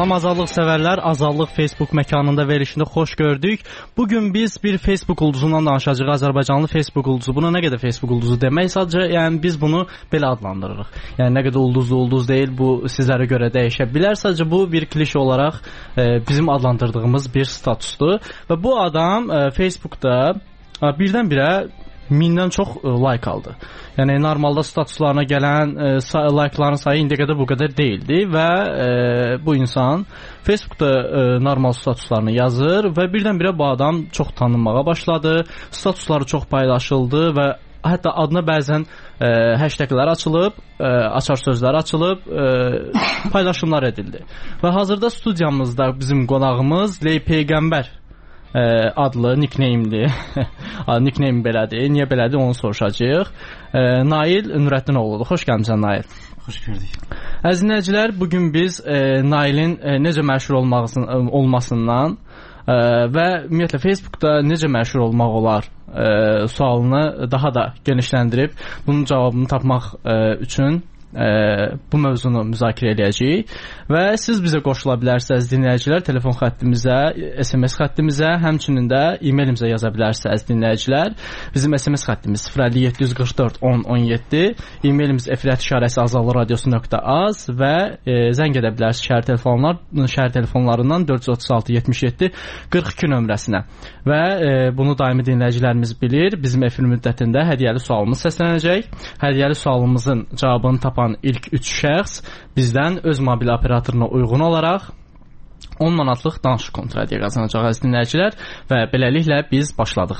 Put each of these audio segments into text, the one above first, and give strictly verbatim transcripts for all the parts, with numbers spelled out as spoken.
Salam azadlıq sevərlər, Azadlıq Facebook məkanında verilişində xoş gördük. Bugün biz bir Facebook ulduzundan danışacağıq, Azərbaycanlı Facebook ulduzu. Buna nə qədər Facebook ulduzu demək, sadəcə yəni biz bunu belə adlandırırıq. Yəni nə qədər ulduzlu ulduz deyil, bu sizlərə görə dəyişə bilər. Sadəcə bu bir klişe olaraq e, bizim adlandırdığımız bir statusdur. Və bu adam e, Facebookda e, birdən-birə mindən çox e, like aldı. Yəni normalda statuslarına gələn e, say like'ların sayı indiyə qədər bu qədər deyildi və e, bu insan Facebookda e, normal statuslarını yazır və birdən-birə bu adam çox tanınmağa başladı. Statusları çox paylaşıldı və hətta adına bəzən e, hashtaglər açılıb, e, açar sözlər açılıb, e, paylaşımlar edildi. Və hazırda studiyamızda bizim qonağımız Ley Peyğəmbər adlı nickname'dir. Nickname belədir. Niyə belədir onu soruşacağıq. Nail Nurəddinoğludur. Xoş gəlmisən Nail. Xoş gördük. Əziz dinləyicilər, bugün biz e, Nailin e, necə məşhur olmasından, olmasından e, və ümumiyyətlə Facebookda necə məşhur olmaq olar e, sualını daha da genişləndirib bunun cavabını tapmaq e, üçün Ə, bu mövzunu müzakirə edəcəyik və siz bizə qoşula bilərsiniz dinləyicilər telefon xəttimizə, S M S xəttimizə, həmçinin də e-mailimizə yaza bilərsiniz dinləyicilər. Bizim S M S xəttimiz sıfır əlli yeddi yüz qırx dörd on on yeddi, e-mailimiz efirət işarəsi azadlıq radiosu nöqtə az və e, zəng edə bilərsiniz şəhər telefonlar, şəhər telefonlarından dörd yüz otuz altı yetmiş yeddi qırx iki nömrəsinə. Və e, bunu daimi dinləyicilərimiz bilir. Bizim efir müddətində hədiyyəli sualımız səslənəcək. Hədiyyəli sualımızın cavabını tapan ilk üç şəxs bizdən öz mobil operatoruna uyğun olaraq on manatlıq danışıq kontradiya qazanacaq əziz dinləyicilər və beləliklə biz başladıq.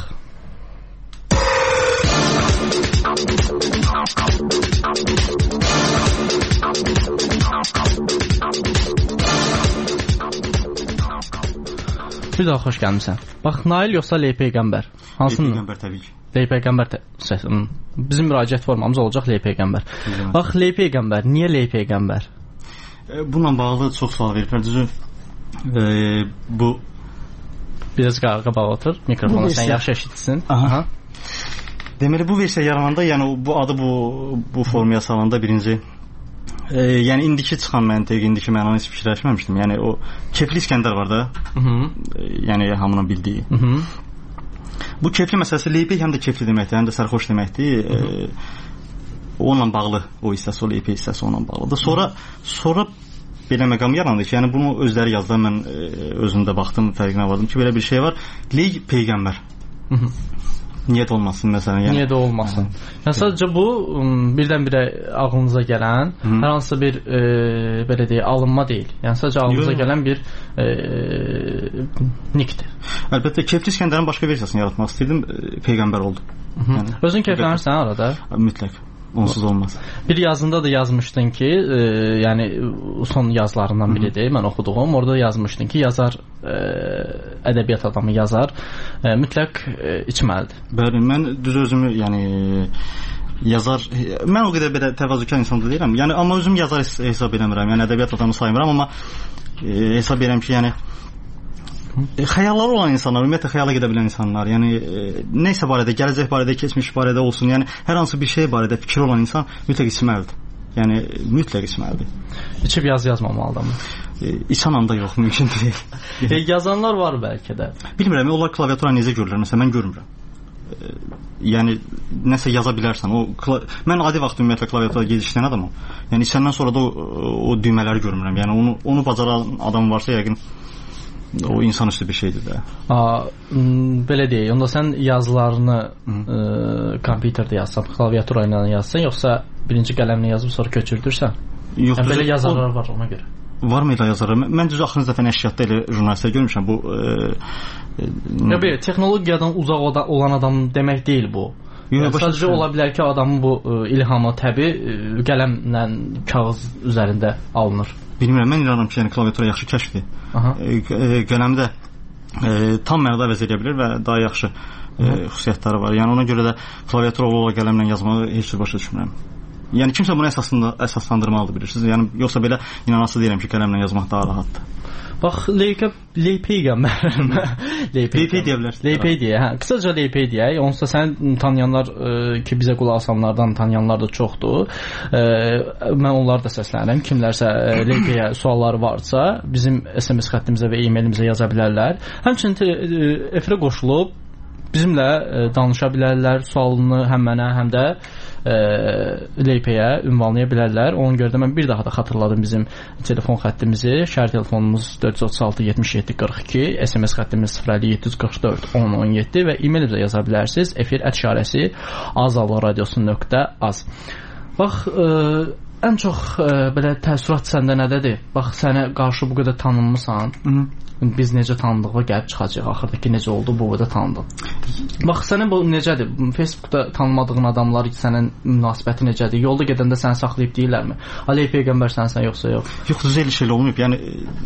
Bir daha xoş gəlmisən. Bax, Nail yoxsa Ley Peyğəmbər? Hansını? Ley Peyğəmbər təbii ki. Ley Peyğəmbər bizim müraciət formamız olacaq Ley Peyğəmbər. Bax, Ley Peyğəmbər, niyə Ley Peyğəmbər? E, bununla bağlı çox sual veriblər. Düzü e, bu biraz qabağa otur, mikrofonu sən yaxşı eşitsin. Aha. Deməli bu versiya yarananda, yəni bu adı bu bu formaya salanda birinci e, yəni indiki çıxan məntiq, indiki mənanı heç fikirləşməmişdim. Yəni o Kefli İskəndər var da. Hı-hı. E, yəni hamının bildiyi. Hı-hı. Bu kefli məsələsi Leypey həm də kefli deməkdir, həm də sərxoş deməkdir. E, onunla bağlı o hissəsi, o Leypey hissəsi onunla bağlıdır. Sonra sonra belə məqam yarandı ki, yəni bunu özləri yazdı, mən e, özümdə baxdım, fərqinə vardım ki, belə bir şey var. Ley Peyğəmbər. Niyyət olmasın məsələn. Yəni niyə də olmasın. Yəni sadəcə bu birdən-birə ağlınıza gələn Hı-hı. hər hansı bir e, belə deyək, alınma deyil. Yəni sadəcə ağlınıza Yo. gələn bir e, nickdir. Əlbəttə Kefli İskəndərin başqa versiyasını yaratmaq istəyirdim, e, Peyğəmbər oldu. Yəni özün keyflənirsən arada? Mütləq. Onsuz olmaz. Bir yazında da yazmışdın ki, e, yəni son yazılarından biridir, mən oxuduğum. Orada yazmışdın ki, yazar e, ədəbiyyat adamı yazar, e, mütləq e, içməlidir. Bəli, mən düz özümü, yəni yazar, mən o qədər belə təvazökar insan da deyirəm. Yəni amma özüm yazar hesab eləmirəm. Yəni ədəbiyyat adamı saymıram, amma e, hesab edirəm ki, yəni E, xəyalları olan insanlar, ümumiyyətlə xəyala gedə bilən insanlar, yəni e, nəysə barədə, gələcək barədə, keçmiş barədə olsun, yəni hər hansı bir şey barədə fikri olan insan mütləq içməlidir. Yəni mütləq içməlidir. İçib yaz yazmamalıdır mı? E, içən anda yox, mümkün deyil. e, yazanlar var bəlkə də. Bilmirəm, onlar klaviatura necə görürlər? Məsələn, mən görmürəm. E, yəni nəsə yaza bilərsən. O mən adi vaxt ümumiyyətlə klaviatura gedişləyən adamam. Yəni içəndən sonra da o, o düymələri görmürəm. Yəni onu onu bacaran adam varsa yəqin o insanüstü bir şeydir də. A, belə deyək, onda sən yazılarını e, kompüterdə yazsan, klaviatura ilə yazsan, yoxsa birinci qələmlə yazıb sonra köçürdürsən? Yox, yəni, belə yazarlar o, var ona görə. Var mı elə yazarlar? Mən düz axırıncı dəfə nəşriyyatda elə jurnalistlər görmüşəm. Bu e, e, ya belə texnologiyadan uzaq olan adam demək deyil bu. Yəni, sadəcə ola bilər ki, adamın bu e, ilhamı təbii e, qələmlə kağız üzərində alınır. Bilmirəm, mən inanıram ki, yəni klaviatura yaxşı kəşfdir. E, e, qələmdə e, tam mənada əvəz edə bilir və daha yaxşı e, xüsusiyyətləri var. Yəni ona görə də klaviatura ola qələmlə yazmağı heç bir başa düşmürəm. Yəni kimsə bunu əsasında əsaslandırmalıdır, bilirsiniz. Yəni yoxsa belə inanası deyirəm ki, qələmlə yazmaq daha rahatdır. Bax, Leyka Leypeyğəmbər. Leypey deyə bilərsiniz. Leypey deyə. Hə, qısaca Leypey deyək. Onsuz da sən tanıyanlar e, ki, bizə qulaq asanlardan tanıyanlar da çoxdur. E, mən onları da səslənirəm. Kimlərsə e, Leypeyə sualları varsa, bizim S M S xəttimizə və e-mailimizə yaza bilərlər. Həmçinin e, efirə qoşulub bizimlə e, danışa bilərlər, sualını həm mənə, həm də e, Leypəyə ünvanlaya bilərlər. Ona görə də mən bir daha da xatırladım bizim telefon xəttimizi. Şəhər telefonumuz dörd yüz otuz altı yetmiş yeddi qırx iki, S M S xəttimiz sıfır əlli yeddi yüz qırx dörd on on yeddi və e-mailimizə yaza bilərsiniz. Efir ət işarəsi azallı radiosu nöqtə az. Bax, e, ən çox e, belə təəssürat səndə nədədir? Bax, sənə qarşı bu qədər tanınmısan. Hı. Biz necə tanıdığına gəlib çıxacaq. Axırdakı necə oldu, bu da tanıdıq. Bax, sənin bu necədir? Facebookda tanımadığın adamlar sənin münasibəti necədir? Yolda gedəndə səni saxlayıb deyirlərmi? Aley Peyğəmbər sənsən yoxsa yox? Yox, düz elə şey olmayıb. Yəni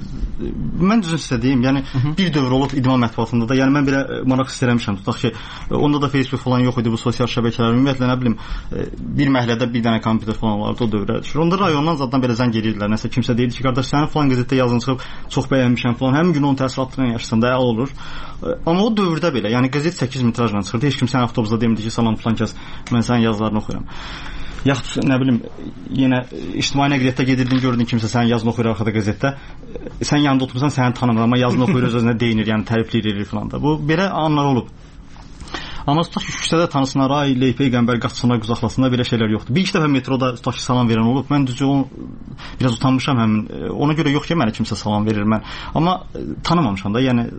mən düzün sizə deyim, yəni Hı -hı. bir dövr olub idman mətbuatında da, yəni mən belə maraq istərəmişəm. Tutaq ki, onda da Facebook falan yox idi, bu sosial şəbəkələr. Ümumiyyətlə nə bilim, bir məhəllədə bir dənə kompüter falan vardı, o dövrə düşür. Onda rayondan zaddan belə zəng edirdilər. Nəsə kimsə deyirdi ki, qardaş, sənin falan qəzetdə yazın çıxıb, çox bəyənmişəm falan. Həmin gün onun təəssüratlarını yaşasan da olur. Amma o dövrdə belə, yəni qəzet səkkiz metrajla çıxırdı. Heç kim sən avtobusda demirdi ki, salam falan kəs, mən sənin yazılarını oxuyuram. Yaxud nə bilim, yenə ictimai nəqliyyatda gedirdin, gördün kimsə sənin yazını oxuyur arxada qəzetdə. Sən yanında oturmusan, səni tanımır, amma yazını oxuyur, öz-özünə deyinir, yəni tərifləyir falan da. Bu belə anlar olub. Amma tutaq ki, küçədə tanısınlar, ay Leypeyğəmbər qaçsınlar, quzaqlasınlar, belə şeylər yoxdur. Bir iki dəfə metroda tutaq ki, salam verən olub. Mən düzü onu biraz utanmışam həmin. Ona görə yox ki, mənə kimsə salam verir mən. Amma tanımamışam da, yəni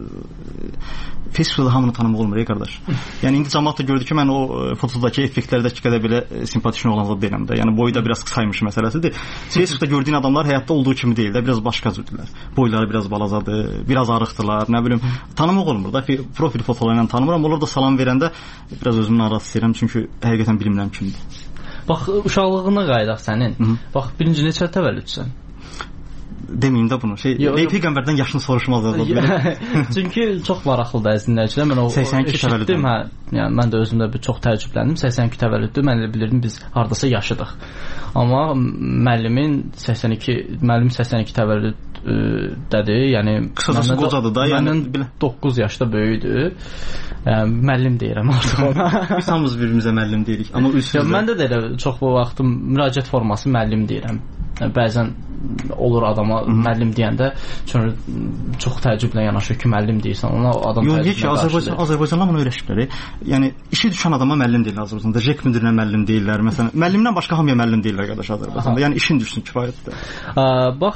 Facebookda hamını tanımaq olmur, ey qardaş. Yəni indi cəmaət də gördü ki, mən o fotodakı effektlərdəki qədər belə simpatik olanlar deyiləm də. Yəni boyu da biraz qısaymış məsələsidir. Facebookda gördüyün adamlar həyatda olduğu kimi deyil də, biraz başqa cürdülər. Boyları biraz balacadır, biraz arıqdılar, nə bilim. Tanımaq olmur da, profil fotolarıyla tanımıram. Onlar da salam verəndə biraz özümü narahat edirəm, çünki həqiqətən bilmirəm kimdir. Bax, uşaqlığına qayıdaq sənin. Hı -hı. Bax, birinci neçə təvəllüdsən? Deməyim də bunu. Şey, Leypeyğəmbərdən yaşını soruşmazlar da. Çünki çox maraqlıdır əzizlər. Mən o səksən iki təvəllüdüm. Hə, yəni mən də özümdə bir çox təəccübləndim. səksən iki təvəllüddür. Mən elə bilirdim biz hardasa yaşıdıq. Amma müəllimin səksən iki, müəllim səksən iki təvəllüd dədir. Yəni qısacası qocadır da, yəni doqquz yaşda böyükdür. Yəni müəllim deyirəm artıq ona. Biz hamımız bir-birimizə müəllim deyirik. Amma üstündə məndə də elə çox bu vaxtım müraciət forması müəllim deyirəm. Bəzən olur adama müəllim deyəndə çünki çox təəccüblə yanaşır ki, müəllim deyirsən ona, o adam təəccüblə. Yox ki, Azərbaycan Azərbaycanlılar bunu öyrəşiblər. Yəni işi düşən adama müəllim deyirlər Azərbaycanda. Jek müdirinə müəllim deyirlər. Məsələn, müəllimdən başqa hamıya müəllim deyirlər qardaş Azərbaycanda. Yəni işin düşsün kifayətdir. Bax,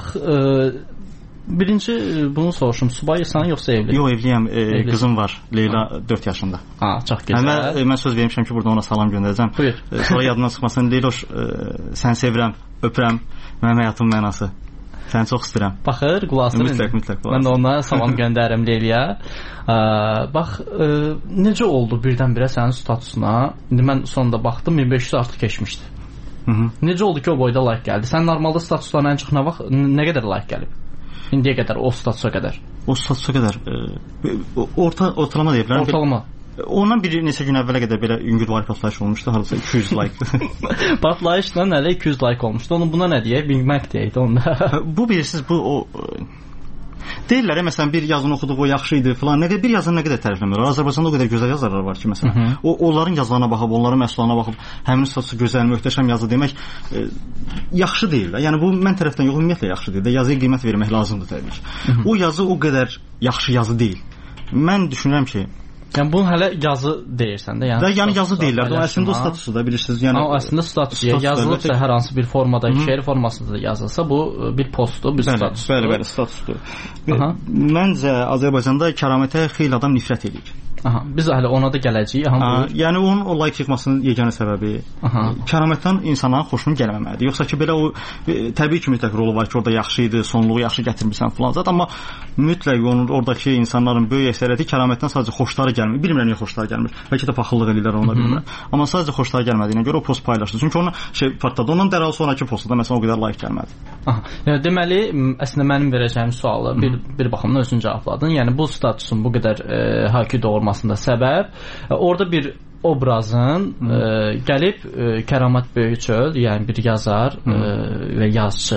birinci bunu soruşum. Subaysan yoxsa evli? Yox, evliyəm. E, qızım var. Leyla dörd yaşında. Ha, çox gözəl. Mən, mən söz vermişəm ki, burada ona salam göndərəcəm. Buyur. Sonra yadımdan çıxmasın. Leyloş, e, səni sevirəm, öpürəm. Mənim həyatımın mənası. Səni çox istəyirəm. Baxır, qulaq asır. Mütləq, mütləq. Mən də ona salam göndərirəm Leyliyə. Bax, e, necə oldu birdən-birə sənin statusuna? İndi mən sonunda baxdım, min beş yüz artıq keçmişdi. Hı -hı. Necə oldu ki, o boyda like gəldi? Sən normalda statuslarına ən çox nə vaxt, nə qədər like gəlib? İndiyə qədər, o statusa qədər. O statusa qədər e, orta ortalama deyə bilərəm. Ortalama. Ondan bir neçə gün əvvələ qədər belə yüngül like partlayış olmuşdu. Hardasa iki yüz like. Partlayışla nələ iki yüz like olmuşdu. Onun buna nə deyək? Bilmək deyək onda. Bu bilirsiniz, bu o deyirlər, məsələn, bir yazını oxuduq, o yaxşı idi falan. Nə qədər bir yazını nə qədər tərifləmirlər. Azərbaycanda o qədər gözəl yazarlar var ki, məsələn. Hı -hı. O onların yazılarına baxıb, onların məhsullarına baxıb, həmin statusu gözəl, möhtəşəm yazı demək e, yaxşı deyil. Yəni bu mən tərəfdən yox, ümumiyyətlə yaxşı deyil. Yazıya qiymət vermək lazımdır təbii ki. Hı -hı. O yazı o qədər yaxşı yazı deyil. Mən düşünürəm ki, yəni bunu hələ yazı deyirsən də, yəni. Da, yəni yazı deyirlər. O əslində o statusu da bilirsiniz. Yəni o əslində status yazılıbsa hər hansı bir formada, şeir formasında yazılsa bu bir postdur, bir status. Bəli, bəli, statusdur. Məncə Azərbaycanda kəramətə xeyli adam nifrət edir. Aha, biz hələ ona da gələcəyik. Aha, yəni onun o like çıxmasının yeganə səbəbi kəramətdən insanların xoşuna gəlməməlidir. Yoxsa ki belə o e, təbii ki mütləq rolu var ki, orada yaxşı idi, sonluğu yaxşı gətirmirsən falan zət, amma mütləq onun oradakı insanların böyük əksəriyyəti kəramətdən sadəcə xoşları gəlmir. Bilmirəm niyə xoşları gəlmir. Bəlkə də paxıllıq edirlər ona bilmirəm. Amma sadəcə xoşları gəlmədiyinə görə o post paylaşdı. Çünki ona şey partladı. Ondan dərhal sonrakı postda məsələn o qədər like gəlmədi. Aha. Yəni deməli əslində mənim verəcəyim sualı bir bir baxımdan özün cavabladın. Yəni bu statusun bu qədər e, hakiki doğurmasında səbəb e, orada bir obrazın e, gəlib e, Kəramat Böyükçöl, yəni bir yazar e, və yazıcı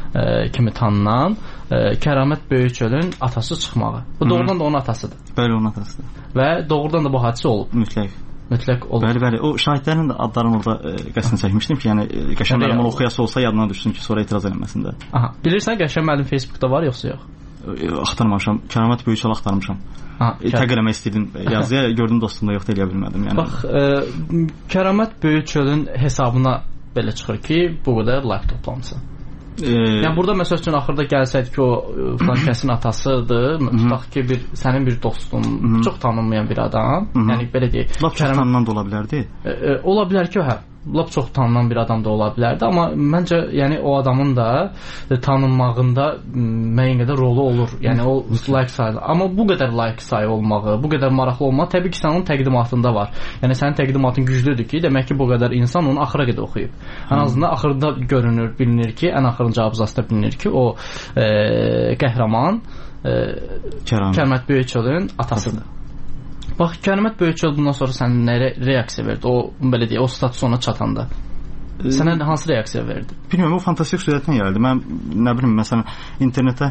e, kimi tanınan e, Kəramət Böyükçölün atası çıxmağı. Bu doğrudan da onun atasıdır. Bəli, onun atasıdır. Və doğrudan da bu hadisə olub. Mütləq. Mütləq olub. Bəli, bəli. O şahidlərin də adlarını orada e, qəsdən çəkmişdim ki, yəni Qəşəm müəllim onu oxuyası olsa yadına düşsün ki, sonra etiraz eləməsin də. Aha. Bilirsən Qəşəm müəllim Facebookda var yoxsa yox? E, axtarmamışam. Kəramət Böyükçöl axtarmışam. E, təqdir eləmək istədim yazıya, gördüm dostumda yoxdur, eləyə bilmədim. Yəni. Bax, e, Kəramət Böyükçölün hesabına belə çıxır ki, bu qədər like toplamısan. E, yəni burada məsəl üçün axırda gəlsəydi ki, o falan kəsin atasıdır, tutaq ki, bir sənin bir dostun, çox tanınmayan bir adam, yəni belə deyək. Lap çox tanınan da ola bilərdi. E, e, ola bilər ki, hə. Lap çox tanınan bir adam da ola bilərdi, amma məncə yəni o adamın da e, tanınmağında müəyyən qədər rolu olur. Yəni o like sayı. Amma bu qədər like sayı olmağı, bu qədər maraqlı olmağı təbii ki, sənin təqdimatında var. Yəni sənin təqdimatın güclüdür ki, demək ki, bu qədər insan onu axıra qədər oxuyub. Ən azından axırda görünür, bilinir ki, ən axırıncı abzasda bilinir ki, o e, qəhrəman e, Kəramət Böyükçölün atasıdır. Bax, Kəramət Böyükçöl bundan sonra sənin nə reaksiya verdi? O, belə deyək, o status ona çatanda. Sənə hansı reaksiya verdi? Bilmirəm, o fantastik sürətlə gəldi. Mən, nə bilim, məsələn, internetə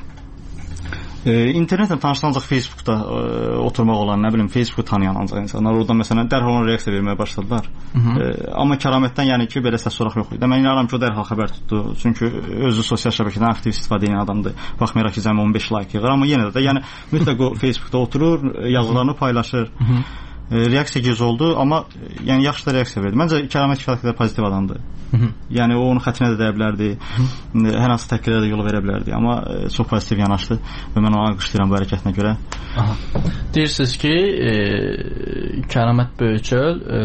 e, internetlə tanışdan ancaq Facebookda e, oturmaq olan, nə bilim, Facebooku tanıyan ancaq insanlar oradan, məsələn, dərhal ona reaksiya verməyə başladılar. E, amma Kəramətdən, yəni ki, belə səs soraq yox idi. Mən inanıram ki, o dərhal xəbər tutdu. Çünki özü sosial şəbəkədən aktiv istifadə edən adamdır. Baxmayaraq ki, cəmi on beş like yığır, amma yenə də, yəni, mütləq o Facebookda oturur, yazılarını paylaşır. E, reaksiya gec oldu, amma yəni yaxşı da reaksiya verdi. Məncə Kəramət kifayət qədər pozitiv adamdır. Yəni o onun xətrinə də dəyə bilərdi. Hər hansı təhqirlərə də yol verə bilərdi, amma e, çox pozitiv yanaşdı və mən onu alqışlayıram bu hərəkətinə görə. Aha. Deyirsiniz ki, e, Kəramət Böyükçöl e,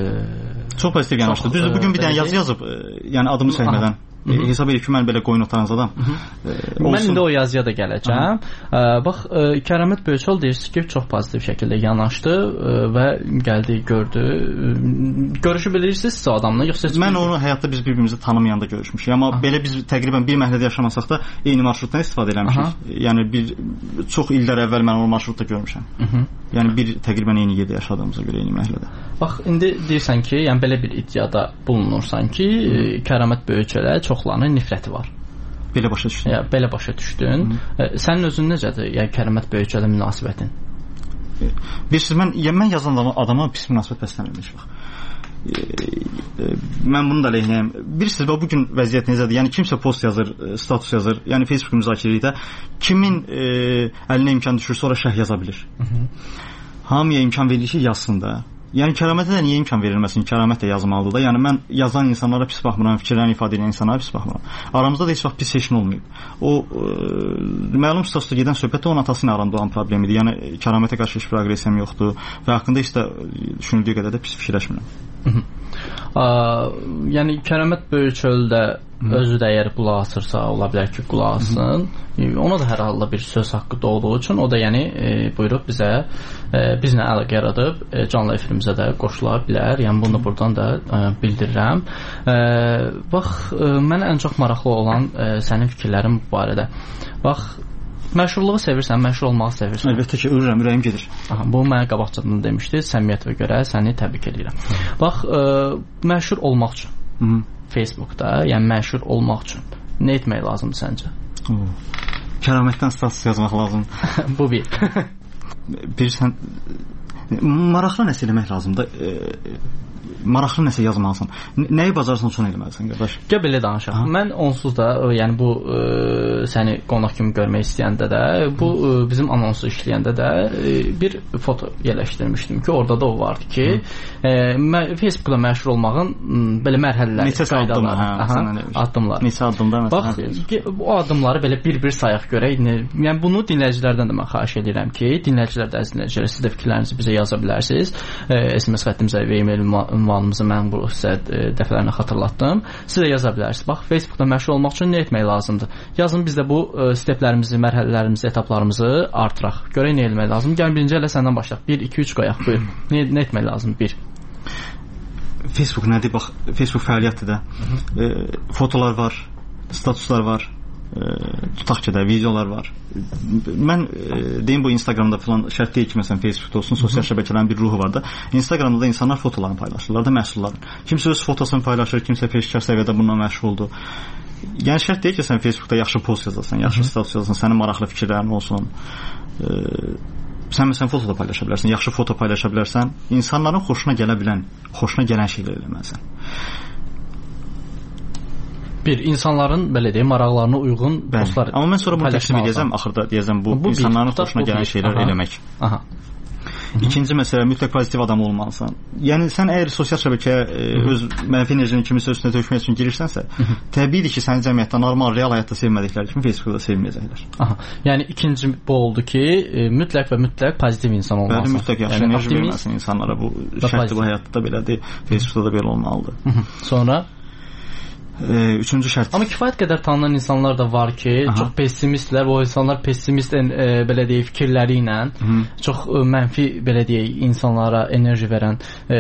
çox pozitiv yanaşdı. Düzdür, bugün bir dənə yazı yazıb, e, yəni adımı çəkmədən. E, hesab edir ki, mən belə qoyun otaranız adam. E, mən indi o yazıya da gələcəm. E, bax, e, Kəramət Böyükçöl deyirsiniz ki, çox pozitiv şəkildə yanaşdı e, və gəldi, gördü. E, görüşü bilirsinizsə o adamla, yoxsa mən onu həyatda biz bir-birimizi tanımayanda görüşmüşük. Amma aha. Belə biz təqribən bir məhəllədə yaşamasaq da eyni marşrutdan istifadə eləmişik. Aha. Yəni bir çox illər əvvəl mən o marşrutda görmüşəm. Aha. Yəni bir təqribən eyni yerdə yaşadığımıza görə eyni məhəllədə. Bax, indi deyirsən ki, yəni belə bir iddiada bulunursan ki, e, Kəramət Böyükçölə çoxlarının nifrəti var. Belə başa düşdün. Ya, belə başa düşdün. E, sənin özün necədir? Yəni Kəramət Böyükçölə münasibətin? E, bilirsiniz, mən, yəni, mən yazan adama pis münasibət bəsləmirəm heç vaxt. E, e, mən bunu da əleyhinəyəm. Bilirsiniz, bu gün vəziyyət necədir? Yəni kimsə post yazır, status yazır. Yəni Facebook müzakirəlikdə kimin e, əlinə imkan düşür, sonra şərh yaza bilir. Hı -hı. Hamıya imkan verilir ki, yazsın da. Yəni Kəramətə də niyə imkan verilməsin? Kəramət də yazmalıdır da. Yəni mən yazan insanlara pis baxmıram, fikirlərini ifadə edən insanlara pis baxmıram. Aramızda da heç vaxt pis seçim olmayıb. O e, məlum statusda gedən söhbət onun atası ilə arasında olan problemidir. Yəni Kəramətə qarşı heç bir aqressiyam yoxdur və haqqında heç də düşünüldüyü qədər də pis fikirləşmirəm. A, yəni Kəramət Böyükçöldə özü də əgər qulaq asırsa, ola bilər ki, qulaq assın. Ona da hər halda bir söz haqqı doğduğu üçün o da yəni e, buyurub bizə e, bizlə əlaqə yaradıb e, canlı efirimizə də qoşula bilər. Yəni bunu da buradan da e, bildirirəm. E, bax, e, mənə ən çox maraqlı olan e, sənin fikirlərin bu barədə. Bax, məşhurluğu sevirsən, məşhur olmağı sevirsən. Əlbəttə ki, ölürəm, ürəyim gedir. Aha, bu mənə qabaqcadan demişdi. Səmiyyətvə görə səni təbrik edirəm. Bax, e, məşhur olmaq üçün Hı -hı. Facebookda, yəni məşhur olmaq üçün nə etmək lazımdır səncə? Oo. Kəramətdən status yazmaq lazımdır. Bu bir. Bilirsən, maraqlı nəsə eləmək lazımdır. E, maraqlı nəsə yazmalısan. Nəyi bacarsan onu eləməlisən, qardaş. Gəl belə danışaq. Ha? Mən onsuz da, yəni bu e, səni qonaq kimi görmək istəyəndə də, bu e, bizim anonsu işləyəndə də e, bir foto yerləşdirmişdim ki, orada da o vardı ki, e, mə, Facebookda məşhur olmağın m, belə mərhələləri, neçə addımlar, hə, addımlar. Neçə addımlar məsələn. Bax, o addımları belə bir-bir sayaq görək. Yəni bunu dinləyicilərdən də mən xahiş edirəm ki, dinləyicilər də əziz dinləyicilər, siz də fikirlərinizi bizə yaza bilərsiniz. E, S M S xəttimizə və e-mail ünvanımızı mən bu sizə e, dəfələrlə xatırlatdım. Siz də yaza bilərsiniz. Bax, Facebookda məşhur olmaq üçün nə etmək lazımdır? Yazın biz də bu e, steplərimizi, mərhələlərimizi, etaplarımızı artıraq. Görək nə etmək lazım? Gəlin birinci elə səndən başlayaq. bir, iki, üç qoyaq. Buyur. Nə, nə etmək lazım? bir. Facebook nədir? Bax, Facebook fəaliyyətdir də. E, fotolar var, statuslar var. E, tutaq ki də videolar var. Mən e, deyim bu Instagramda falan şərt deyil ki, məsələn Facebookda olsun, sosial şəbəkələrin bir ruhu var da. Instagramda da insanlar fotolarını paylaşırlar da məhsulların. Kimsə öz fotosunu paylaşır, kimsə peşəkar səviyyədə bundan məşğul oldu. Yəni şərt deyil ki, sən Facebookda yaxşı post yazasan, yaxşı status yazasan, sənin maraqlı fikirlərin olsun. E, sən məsələn foto da paylaşa bilərsən, yaxşı foto paylaşa bilərsən. İnsanların xoşuna gələ bilən, xoşuna gələn şeylər eləməlisən. Bir insanların belə deyim maraqlarına uyğun postlar. Amma mən sonra bunu təqdim edəcəm, axırda deyəcəm bu, bu insanların bir, xoşuna gələn şeylər aha. eləmək. Aha. Hı-hı. İkinci məsələ mütləq pozitiv adam olmalısan. Yəni sən əgər sosial şəbəkəyə e, öz mənfi enerjini kimisə üstünə tökmək üçün girirsənsə, Hı-hı. təbiidir ki, səni cəmiyyətdə normal, real həyatda sevmədikləri kimi Facebookda sevməyəcəklər. Aha. Yəni ikinci bu oldu ki, e, mütləq və mütləq pozitiv insan olmalısan. Bəli, mütləq yaxşı yəni, enerji verməlisən insanlara. Bu şərtdir, bu həyatda da belədir, Facebookda da belə olmalıdır. Hı-hı. Sonra Ee, üçüncü şərt. Amma kifayət qədər tanınan insanlar da var ki, Aha. çox pessimistlər. O insanlar pessimist e, belə deyək fikirləri ilə Hı. çox e, mənfi belə deyək insanlara enerji verən e,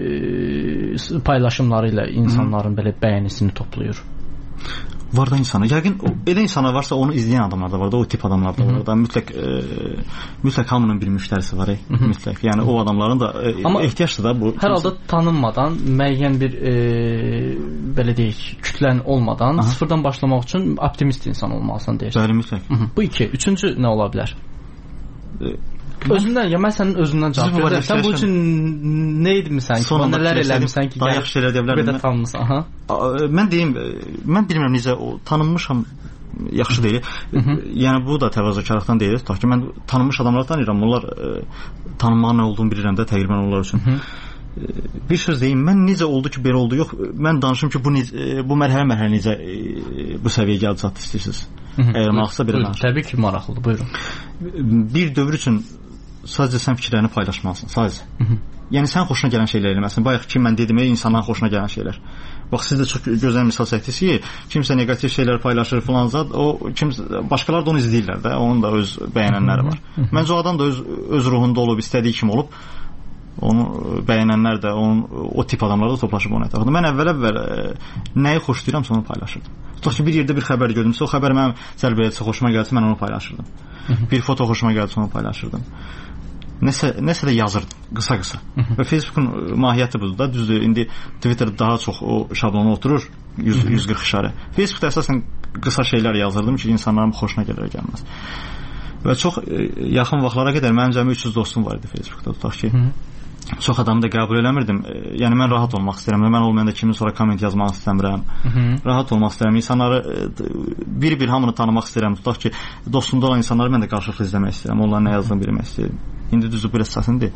paylaşımları ilə insanların Hı. belə bəyənisini toplayır. Var da insana. Yəqin elə insana varsa onu izləyən adamlar da var da, o tip adamlar da var da. Mütləq e, mütləq hamının bir müştərisi var, e. mütləq. Yəni o adamların da e, Amma ehtiyacdır da bu. Hər halda tanınmadan, müəyyən bir e, belə deyək, kütlən olmadan Aha. sıfırdan başlamaq üçün optimist insan olmalısan deyirsən. Bəli, mütləq. Hı-hı. Bu iki. Üçüncü nə ola bilər? E, Özündən, ya mən sənin özündən cavab verirəm. Sən bu üçün nə edmisən ki, nələr eləmisən ki, daha yaxşı şeylər deyə bilərəm. Belə tanınmısan, aha. Mən deyim, mən bilmirəm necə o tanınmışam yaxşı deyil. Hı -hı. Yəni bu da təvazökarlıqdan deyil. Ta ki mən tanınmış adamları tanıyıram. Onlar e, tanınmağın nə olduğunu bilirəm də təqribən onlar üçün. Hı -hı. Bir söz deyim, mən necə oldu ki, belə oldu, yox, mən danışım ki, bu bu mərhələ-mərhələ necə e, bu səviyyəyə gəldi çatdı istəyirsiniz. Əgər maraqlısa belə danışım. Təbii ki, maraqlıdır, buyurun. Bir dövr üçün sadəcə sən fikirlərini paylaşmalısın, sadəcə. Hı -hı. Yəni sən xoşuna gələn şeylər eləməlisən. Bayaq ki, mən dedim, insanların xoşuna gələn şeylər. Bax, siz də çox gözəl misal çəkdiniz ki, kimsə neqativ şeylər paylaşır filan zat, o kimsə başqaları da onu izləyirlər də, onun da öz bəyənənləri var. Hı -hı. Məncə o adam da öz öz ruhunda olub, istədiyi kimi olub. Onu bəyənənlər də, onun o tip adamlar da toplaşıb onu ətrafında. Mən əvvəl-əvvəl nəyi xoşlayıramsa onu paylaşırdım. Tutaq ki, bir yerdə bir xəbər gördümsə, o xəbər mənim cəlb etsə, xoşuma gəlsə, mən onu paylaşırdım. Hı -hı. Bir foto xoşuma gəlsə, onu paylaşırdım. Nəsə, nəsə də yazırdım, qısa-qısa. Və Facebookun mahiyyəti budur da, düzdür. İndi Twitter daha çox o şablona oturur, yüz qırx işarə. Facebookda əsasən qısa şeylər yazırdım ki, insanların xoşuna gələr gəlməz. Və çox yaxın vaxtlara qədər mənim cəmi üç yüz dostum var idi Facebookda, tutaq ki. Hı -hı. Çox adamı da qəbul eləmirdim. Yəni mən rahat olmaq istəyirəm. Mən olmayanda kimin sonra komment yazmaq istəmirəm. Hı -hı. Rahat olmaq istəyirəm. İnsanları bir-bir hamını tanımaq istəyirəm. Tutaq ki, dostumda olan insanları mən də qarşılıqlı izləmək istəyirəm. Onların nə yazdığını bilmək istəyirəm. İndi düzdür, belə əsasındır.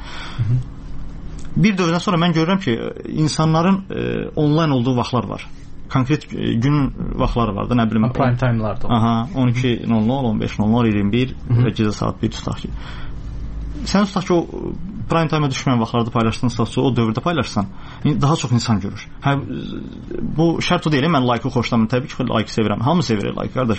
Bir dövrdən sonra mən görürəm ki, insanların e, onlayn olduğu vaxtlar var. Konkret e, gün vaxtları var da, nə bilim. Prime time'larda. Aha, on iki nol nol, on beş nol nol, iyirmi bir və gecə saat bir tutaq ki. Sən tutaq ki, o prime time-a düşməyən vaxtlarda paylaşdığın status o dövrdə paylaşsan, daha çox insan görür. Hə, bu şərt o deyil, mən like-ı xoşlamıram. Təbii ki, like sevirəm. Hamı sevir like, qardaş.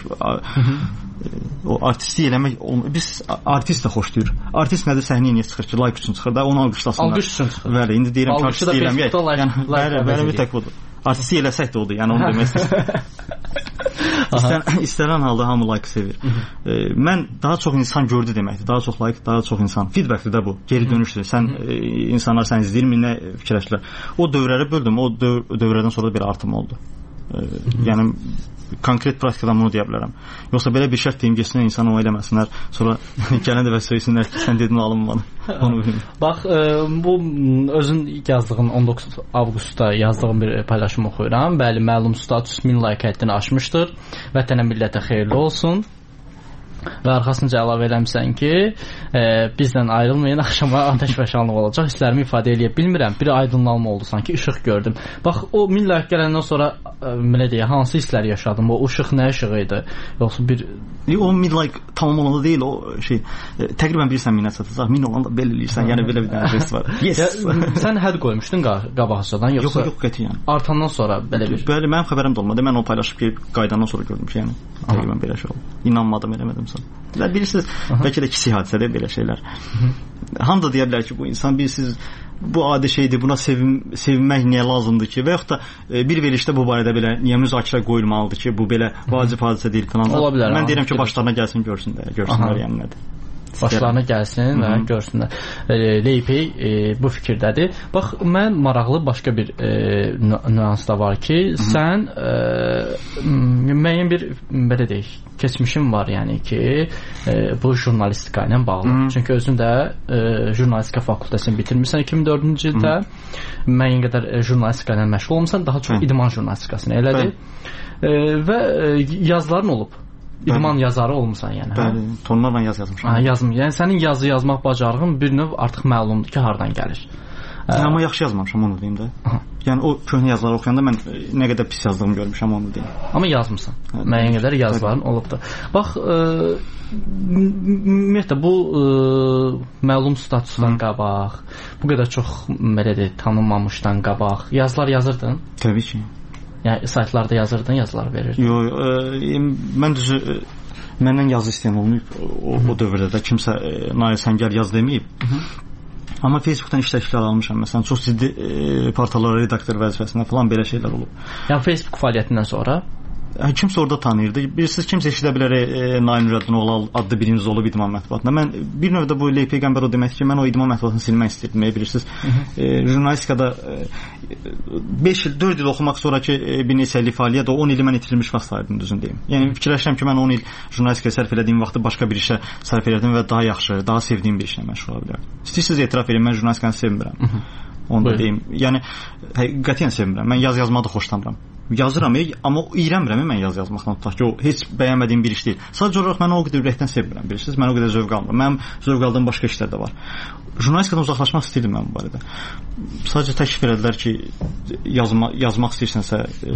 O artistlik eləmək, biz artist də xoşlayır. Artist nədir, səhnəyə niyə çıxır ki, like üçün çıxır da, onu alqışlasınlar. Alqış üçün çıxır. Bəli, indi deyirəm ki, artist deyirəm. Yəni, bəli, bəli, mütləq budur. Artistlik eləsək də odur, yəni onu demək istəyirəm. İstən, istənilən halda hamı like sevir. E, mən daha çox insan gördü deməkdir. Daha çox like, daha çox insan. Feedbackdir də bu. Geri dönüşdür. Sən e, insanlar sən izləyir, nə fikirləşirlər. O dövrləri böldüm. O döv dövrlərdən sonra bir artım oldu. E, yəni konkret praktikadan bunu deyə bilərəm. Yoxsa belə bir şərt deyim, geçsinlər insan o eləməsinlər. Sonra gələn dəfə söyləsinlər ki, sən dedin alınmalı. Onu bilmirəm. Bax, e, bu özün yazdığın on doqquz avqustda yazdığım bir paylaşım oxuyuram. Bəli, məlum status min like həddini aşmışdır. Vətənə, millətə xeyirli olsun. Və arxasınca əlavə eləmişsən ki, e, bizdən ayrılmayın, axşama atəş və şanlıq olacaq. Hisslərimi ifadə eləyə bilmirəm. Bir aydınlanma oldu sanki, işıq gördüm. Bax, o min like gələndən sonra belə deyə, hansı hissləri yaşadım? O işıq nə işığı idi? Yoxsa bir... E, o min like tamam olanda deyil, o şey, e, təqribən bilirsən minə çatacaq, min olanda belə eləyirsən, yəni belə bir dənə jest var. Yes. Ya, sən hədd qoymuşdun qabaqcadan, yoxsa... Yox, yox, qətiyyən. Artandan sonra belə bir... Bəli, mənim xəbərim də olmadı. Mən o paylaşıb ki, qaydandan sonra gördüm ki, yəni təqribən belə şey oldu. İnanmadım, eləmədim sonra. Bilirsiniz, bəlkə də kiçik hadisədir belə şeylər. Hamı da deyə bilər ki, bu insan bilirsiniz, bu adi şeydir, buna sevin, sevinmək niyə lazımdır ki, və yaxud da e, bir verilişdə bu barədə belə niyə müzakirə qoyulmalıdır ki, bu belə vacib hadisə deyil falan. Ola bilər. Mən deyirəm ki, başlarına gəlsin, görsünlər, görsünlər yəni nədir. başlarına gəlsin və görsünlər. E, Leypey e, bu fikirdədir. Bax, mən maraqlı başqa bir e, nüans da var ki, Hı -hı. sən e, müəyyən bir belə deyək, keçmişin var, yəni ki, e, bu jurnalistika ilə bağlı. Hı -hı. Çünki özün də e, jurnalistika fakültəsini bitirmisən iki min dördüncü ildə. Hı -hı. Müəyyən qədər e, jurnalistika ilə məşğul olmusan, daha çox Hı -hı. idman jurnalistikasını elədir. E, və e, yazıların olub. İdman yazarı olmusan, yəni. Bəli, tonlarla yaz yazmışam. Ha, yazım. Yəni sənin yazı yazmaq bacarığın bir növ artıq məlumdur ki, hardan gəlir. Hə, amma yaxşı yazmamışam, onu deyim də. Aha. Yəni o köhnə yazıları oxuyanda mən nə qədər pis yazdığımı görmüşəm, onu deyim. Amma yazmısan. Hə, müəyyən qədər yazıların olubdur. Bax, ümumiyyətlə bu ə, məlum statusdan Hı. qabaq, bu qədər çox belə deyək, tanınmamışdan qabaq yazılar yazırdın? Təbii ki. Yəni saytlarda yazırdın, yazılar verirdin. Yox, mən düzü e, məndən yazı istəyən olmayıb o, o dövrdə də kimsə e, Nail sən gəl yaz deməyib. Hı -hı. Amma Facebookdan iş təklifləri almışam. Məsələn, çox ciddi e, portallara redaktor vəzifəsində falan belə şeylər olub. Yəni Facebook fəaliyyətindən sonra kimsə orada tanıyırdı. Bilirsiniz, kimsə eşidə bilər e, Nail Nurəddinoğlu adlı birincisi olub idman mətbuatında. Mən bir növdə bu Ley Peyğəmbər o demək ki, mən o idman mətbuatını silmək istirdim. Bilirsiniz, e, jurnalistikada beş il, dörd il oxumaq sonraki e, bir neçə illik fəaliyyət, o on ili mən itirilmiş vaxt sayırdım, düzün deyim. Yəni fikirləşirəm ki, mən on il jurnalistikaya sərf elədiyim vaxtı başqa bir işə sərf elədim və daha yaxşı, daha sevdiyim bir işlə məşğul ola bilərdim. İstəyirsiniz etiraf edin, mən jurnalistikanı sevmirəm. Onu da deyim. Yəni qətiyyən sevmirəm. Mən yaz yazmağı da xoşlamıram. Yazıram, amma iyrəmirəm mən yaz yazmaqdan, tutaq ki, o heç bəyənmədiyim bir iş deyil. Sadəcə olaraq mən o qədər ürəkdən sevmirəm, bilirsiniz, mən o qədər zövq almıram. Mənim zövq aldığım başqa işlər də var. Jurnalistikadan uzaqlaşmaq istəyirdim mən bu barədə. Sadəcə təklif elədilər ki, yazma, yazmaq istəyirsənsə e,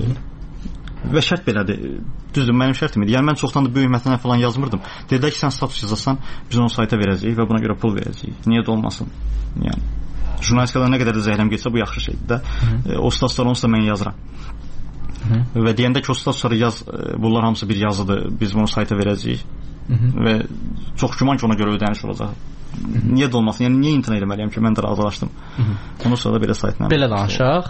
və şərt belədir. Düzdür, mənim şərtim idi. Yəni mən çoxdan da böyük mətnlər falan yazmırdım. Dedilər ki, sən status yazasan, biz onu sayta verəcəyik və buna görə pul verəcəyik. Niyə də olmasın? Yəni jurnalistikada nə qədər də zəhləm getsə bu yaxşı şeydir də. E, o statusları onsuz da mən yazıram. Hı. Və deyəndə ki, o statusları yaz, bunlar hamısı bir yazıdır, biz bunu sayta verəcəyik. Hı -hı. Və çox güman ki, ona görə ödəniş olacaq. Hı -hı. Niyə də olmasın? Yəni niyə imtina etməliyəm ki, mən də razılaşdım. Ondan sonra da belə saytla. Belə danışaq.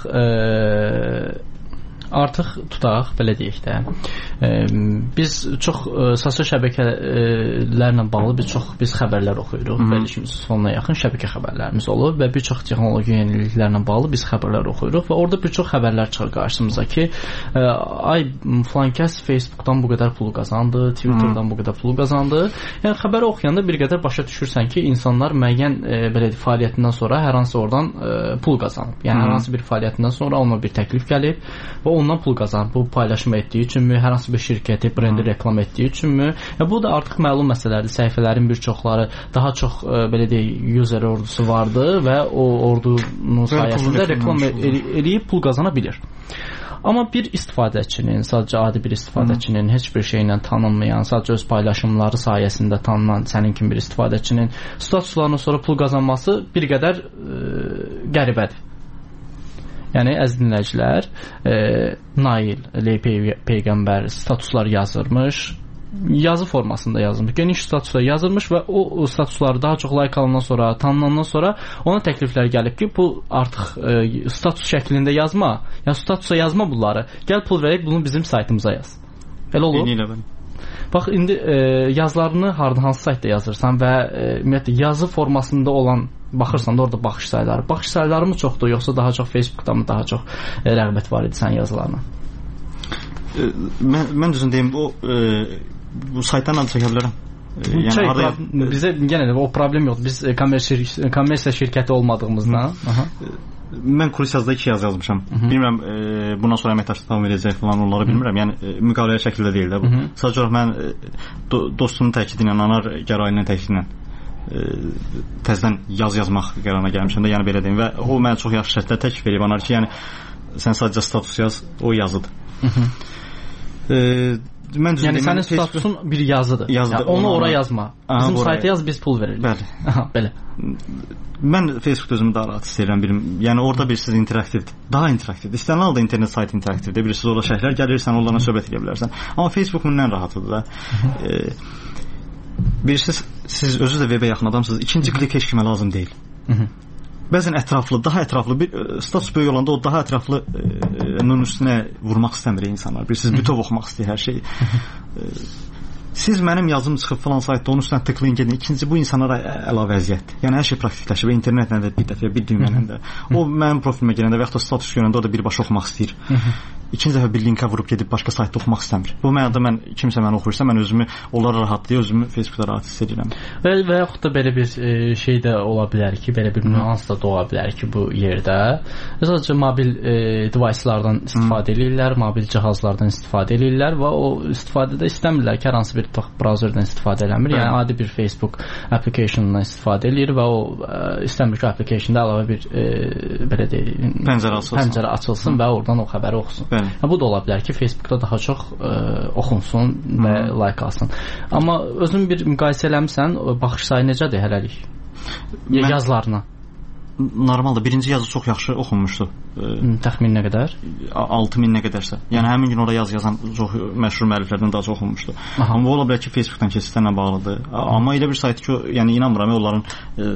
Eee artıq tutaq, belə deyək də. E, biz çox e, sosial şəbəkələrlə bağlı bir çox biz xəbərlər oxuyuruq. Bəli, işimizin sonuna yaxın şəbəkə xəbərlərimiz olub və bir çox texnoloji yeniliklərlə bağlı biz xəbərlər oxuyuruq və orada bir çox xəbərlər çıxır qarşımıza ki, e, ay falan kəs Facebookdan bu qədər pul qazandı, Twitterdan Hı. bu qədər pul qazandı. Yəni xəbəri oxuyanda bir qədər başa düşürsən ki, insanlar müəyyən e, belə fəaliyyətindən sonra hər hansı oradan e, pul qazanıb. Yəni Hı. hər hansı bir fəaliyyətindən sonra ona bir təklif gəlib və ondan pul qazanıb, bu paylaşım etdiyi üçünmü, hər hansı bir şirkəti, brendi reklam etdiyi üçünmü? Ya bu da artıq məlum məsələdir. Səhifələrin bir çoxları daha çox e, belə deyək, user ordusu vardı və o ordunun sayəsində reklam eləyib pul qazana bilir. Amma bir istifadəçinin, sadəcə adi bir istifadəçinin, Hı. heç bir şeylə tanınmayan, sadəcə öz paylaşımları sayəsində tanınan sənin kimi bir istifadəçinin statuslarından sonra pul qazanması bir qədər e, qəribədir. Yəni, əziz dinləyicilər, e, Nail, Ley Peyğəmbər statuslar yazırmış, yazı formasında yazılmış, geniş statusda yazılmış və o, o statusları daha çox like alandan sonra, tanınandan sonra ona təkliflər gəlib ki, bu artıq e, status şəklində yazma, ya statusa yazma bunları, gəl pul verək, bunu bizim saytımıza yaz. Elə olur. Bax, indi e, yazılarını hardan, hansı saytda yazırsan və e, ümumiyyətlə yazı formasında olan baxırsan da orada baxış sayıları. Baxış sayıları mı çoxdur, yoxsa daha çox Facebookda mı daha çox e, rəğbət var idi sənin yazılarına? E, mən, mən düzün deyim, o e, bu saytdan adı çəkə bilərəm. E, yəni Çək, araya, bizə yenə də o problem yoxdur. Biz kommersiya kommersiya şirkəti olmadığımızdan. Aha. Mən kurs yazda iki yaz yazmışam. Hı -hı. Bilmirəm, e, bundan sonra əməkdaşlıq davam edəcək falan onları bilmirəm. Yəni e, müqaviləli şəkildə deyil də bu. Hı -hı. Sadəcə olaraq mən e, do, dostumun təkidi ilə, anar gərayinin təkidi ilə e, təzədən yaz yazmaq qərarına gəlmişəm də, yəni belə deyim və o mənə çox yaxşı şərtlər təklif edib anar ki, yəni sən sadəcə status yaz, o yazıdır. Hı -hı. E, Mən yəni sənin statusun bir yazıdır. yazıdır. Yəni, onu, onu ora yazma. Aha, bizim oraya... sayta yaz, biz pul veririk. Bəli. Aha, belə. Mən Facebook özümü daha rahat istəyirəm, bilim. Yəni orada bilirsiniz interaktivdir. Daha interaktivdir. İstənilən halda internet saytı interaktivdir. Bilirsiniz orada şərhlər gəlirsən, onlarla söhbət edə bilərsən. Amma Facebook bundan rahatıdır da. e, bilirsiniz, siz özünüz də webə yaxın adamsınız. İkinci klik heç kimə lazım deyil. Hı -hı. Bəzən ətraflı, daha ətraflı bir status böyük olanda o daha ətraflı e, onun üstünə vurmaq istəmir insanlar. Bilirsiniz, bütöv oxumaq istəyir hər şeyi. E, siz mənim yazım çıxıb falan saytda onun üstünə tıklayın gedin. İkinci, bu insanlara əlavə əziyyətdir. Yəni hər şey praktikləşir və internetlə də bir dəfə, bir düyməylə də. O mənim profilimə gələndə və yaxud da status görəndə o da birbaşa oxumaq istəyir. İkinci dəfə bir linkə vurub gedib başqa saytda oxumaq istəmir. Bu mənada mən kimsə məni oxuyursa, mən özümü onlara rahatlayır, özümü Facebookda rahat hiss edirəm. Və və yaxud da belə bir e, şey də ola bilər ki, belə bir nüans da ola bilər ki, bu yerdə sadəcə mobil e, devicelardan istifadə edirlər, mobil cihazlardan istifadə edirlər və o istifadədə istəmirlər ki, hər hansı bir browserdən istifadə eləmir. Yəni adi bir Facebook applicationdan istifadə edir və o e, istəmir ki, applicationda əlavə bir e, belə deyək, pəncərə açılsın, pəncərə açılsın və oradan o xəbəri oxusun. Ha, bu da ola bilər ki, Facebookda daha çox e, oxunsun və Hı. like alsın. Amma özün bir müqayisə eləmirsən, baxış sayı necədir hələlik? Mən... Yazılarına. Normalda birinci yazı çox yaxşı oxunmuşdu. Təxmin nə qədər? altı min nə qədərsə. Yəni həmin gün orada yaz yazan çox məşhur müəlliflərdən daha çox oxunmuşdu. Aha. Amma ola bilər ki, Facebookdan keçidlərlə bağlıdır. Amma elə bir sayt ki, yəni inanmıram, onların e,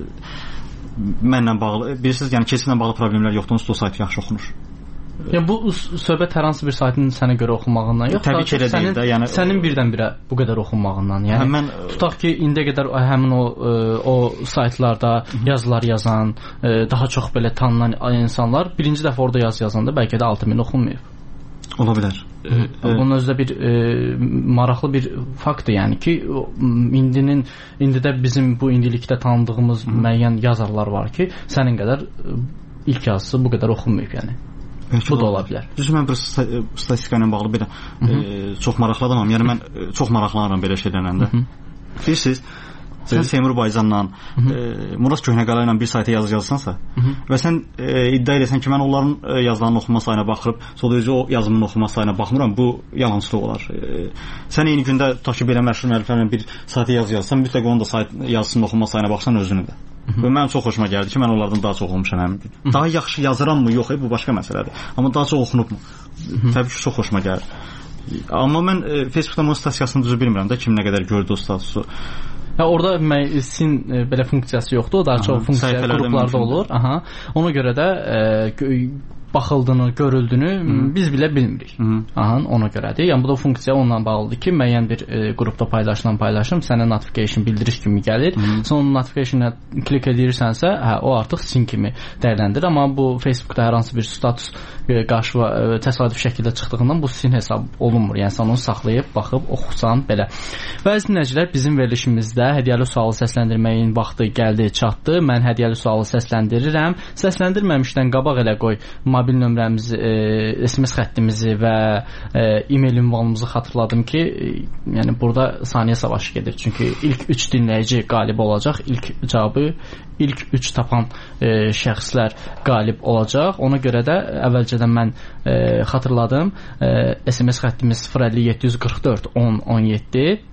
mənlə bağlı, bilirsiniz, yəni keçidlə bağlı problemlər yoxdur, o sayt yaxşı oxunur. Yəni bu söhbət hər hansı bir saytın sənə görə oxunmağından yox, təbii ki, elə deyil də, yəni sənin birdən-birə bu qədər oxunmağından. Yəni həmən, tutaq ki, indiyə qədər həmin o o saytlarda yazılar yazan, daha çox belə tanınan insanlar birinci dəfə orada yaz yazanda bəlkə də altı min oxunmayıb. Ola bilər. Bunun özdə bir e, maraqlı bir faktdır, yəni ki, indinin indidə bizim bu indilikdə tanıdığımız Hı. müəyyən yazarlar var ki, sənin qədər ilk yazısı bu qədər oxunmayıb, yəni. Belki bu da ola bilər. Düzdür, mən bir statistika ilə bağlı belə e, çox maraqlı adamam. Yəni mən e, çox maraqlanıram belə şeylərlə də. Bilirsiniz, sən Seymur Baycanla, e, Murat Köhnəqala ilə bir sayta yazı yazsansa Hı -hı. və sən e, iddia edirsən ki, mən onların e, yazılarının oxunma sayına baxırıb, sonra özü o yazımın oxunma sayına baxmıram, bu yalançılıq olar. E, sən eyni gündə tutaq ki, belə məşhur müəlliflərlə bir sayta yazı yazsan, mütləq onun da sayt yazısının oxunma sayına baxsan özünü də. Və mənim çox xoşuma gəldi ki, mən onlardan daha çox oxumuşam həmin gün. Daha yaxşı yazırammı, yox, bu başqa məsələdir. Amma daha çox oxunubmu? Təbii ki, çox xoşuma gəlir. Amma mən e, Facebookda onun statistikasını düzü bilmirəm də, kim nə qədər gördü o statusu. Ya orada sin e, belə funksiyası yoxdur, o daha Aha, çox funksiya qruplarda olur. Aha. Ona görə də e, baxıldığını, görüldüyünü Hı. biz bilə bilmirik. Aha, ona görədir. Yəni bu da funksiya onunla bağlıdır ki, müəyyən bir e, qrupda paylaşılan paylaşım sənə notification bildiriş kimi gəlir. Hı. Sonra notification-a klik edirsənsə, hə o artıq sin kimi dəyərləndirir. Amma bu Facebookda hər hansı bir status e, qarşıva e, təsadüf şəkildə çıxdığından bu sin hesab olunmur. Yəni sən onu saxlayıb, baxıb, oxusan belə. Və əziz dinləyicilər, bizim verilişimizdə hədiyyəli sualı səsləndirməyin vaxtı gəldi, çatdı. Mən hədiyyəli sualı səsləndirirəm. Səsləndirməmişdən qabaq elə qoy mobil nömrəmizi, e, S M S xəttimizi və e, e-mail ünvanımızı xatırladım ki, e, yəni burada saniyə savaşı gedir. Çünki ilk üç dinləyici qalib olacaq. İlk cavabı ilk üç tapan e, şəxslər qalib olacaq. Ona görə də əvvəlcədən mən e, xatırladım. E, S M S xəttimiz sıfır əlli yeddi yüz qırx dörd on on yeddi.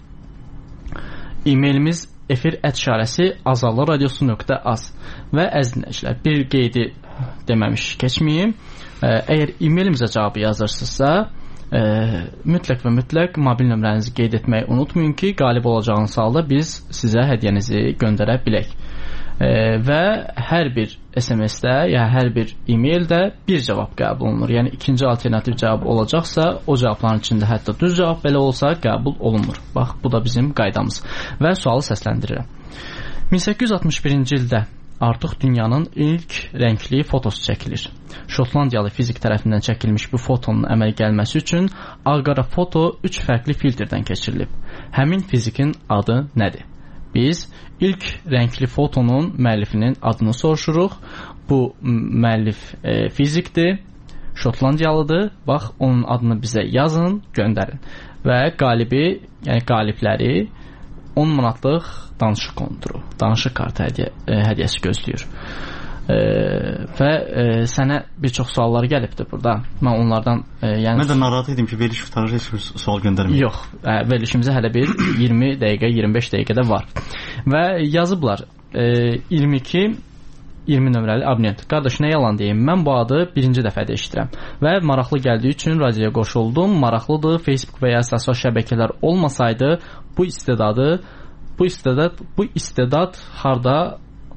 E-mailimiz efir ət işarəsi azallı radiosu nöqtə az. Və əziz dinləyicilər, bir qeydi deməmiş keçməyim. Əgər e-mailimizə cavabı yazırsınızsa, e, mütləq və mütləq mobil nömrənizi qeyd etməyi unutmayın ki, qalib olacağınız halda biz sizə hədiyyənizi göndərə bilək. E, və hər bir S M S-də, ya hər bir e-maildə bir cavab qəbul olunur. Yəni ikinci alternativ cavab olacaqsa, o cavabların içində hətta düz cavab belə olsa qəbul olunmur. Bax, bu da bizim qaydamız. Və sualı səsləndirirəm. min səkkiz yüz altmış birinci ildə artıq dünyanın ilk rəngli fotosu çəkilir. Şotlandiyalı fizik tərəfindən çəkilmiş bu fotonun əmələ gəlməsi üçün ağ-qara foto üç fərqli filtrdən keçirilib. Həmin fizikin adı nədir? Biz ilk rəngli fotonun müəllifinin adını soruşuruq. Bu müəllif e, fizikdir, Şotlandiyalıdır. Bax, onun adını bizə yazın, göndərin. Və qalibi, yəni qalibləri on manatlıq danışıq konturu, danışıq kartı hədiyyə, e, hədiyyəsi gözləyir. E, və e, sənə bir çox suallar gəlibdir burada. Mən onlardan e, yəni mən də narahat idim ki, veriliş qurtarır, heç bir sual göndərməyim. Yox, e, verilişimizə hələ bir iyirmi dəqiqə, iyirmi beş dəqiqədə var. Və yazıblar e, iyirmi iki iyirmi nömrəli abonent. Qardaş, nə yalan deyim, mən bu adı birinci dəfədə eşidirəm və maraqlı gəldiyi üçün radioya qoşuldum. Maraqlıdır. Facebook və ya sosial şəbəkələr olmasaydı bu istedadı, bu istedad, bu istedad harda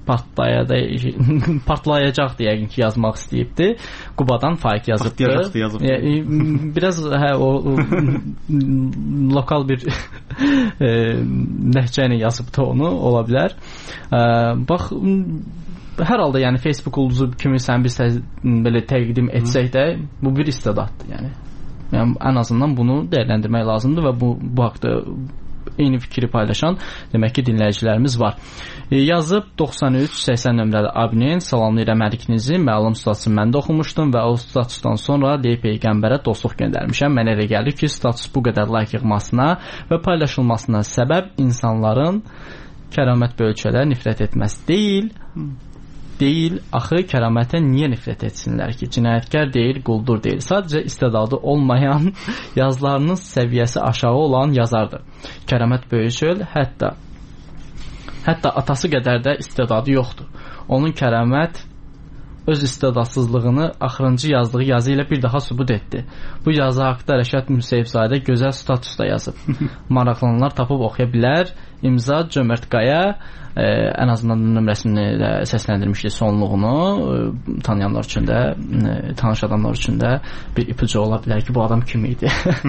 partlayacaq, partlayacaq deyə ki yazmaq istəyibdi. Qubadan Faiq yazıbdı. yazıb. Biraz hə o, o lokal bir e, ləhcə ilə yazıbdı onu, ola bilər. E, bax hər halda yəni Facebook ulduzu kimi sən biz belə təqdim etsək də bu bir istedaddır, yəni. Yəni ən azından bunu dəyərləndirmək lazımdır və bu bu haqqda eyni fikri paylaşan demək ki dinləyicilərimiz var. E, yazıb doxsan üç səksən nömrəli abunent, salamlayıram hər ikinizi. Məlum status mən də oxumuşdum və o statusdan sonra Ley Peyğəmbərə dostluq göndərmişəm. Mənə elə gəlir ki, status bu qədər like yığmasına və paylaşılmasına səbəb insanların kəramət bölçələr nifrət etməsi deyil. Deyil, axı kəramətə niyə nifrət etsinlər ki? Cinayətkar deyil, quldur deyil. Sadəcə istedadı olmayan, yazılarının səviyyəsi aşağı olan yazardır. Kəramət Böyükçöl hətta hətta atası qədər də istedadı yoxdur. Onun kəramət öz istedadsızlığını axırıncı yazdığı yazı ilə bir daha sübut etdi. Bu yazı haqqında Rəşad Müseyibzadə gözəl statusda yazıb. Maraqlananlar tapıb oxuya bilər. İmza Cömert Qaya, e, ən azından nömrəsini də səsləndirmişdi sonluğunu. E, tanıyanlar üçün də, e, tanış adamlar üçün də bir ipucu ola bilər ki, bu adam kim idi?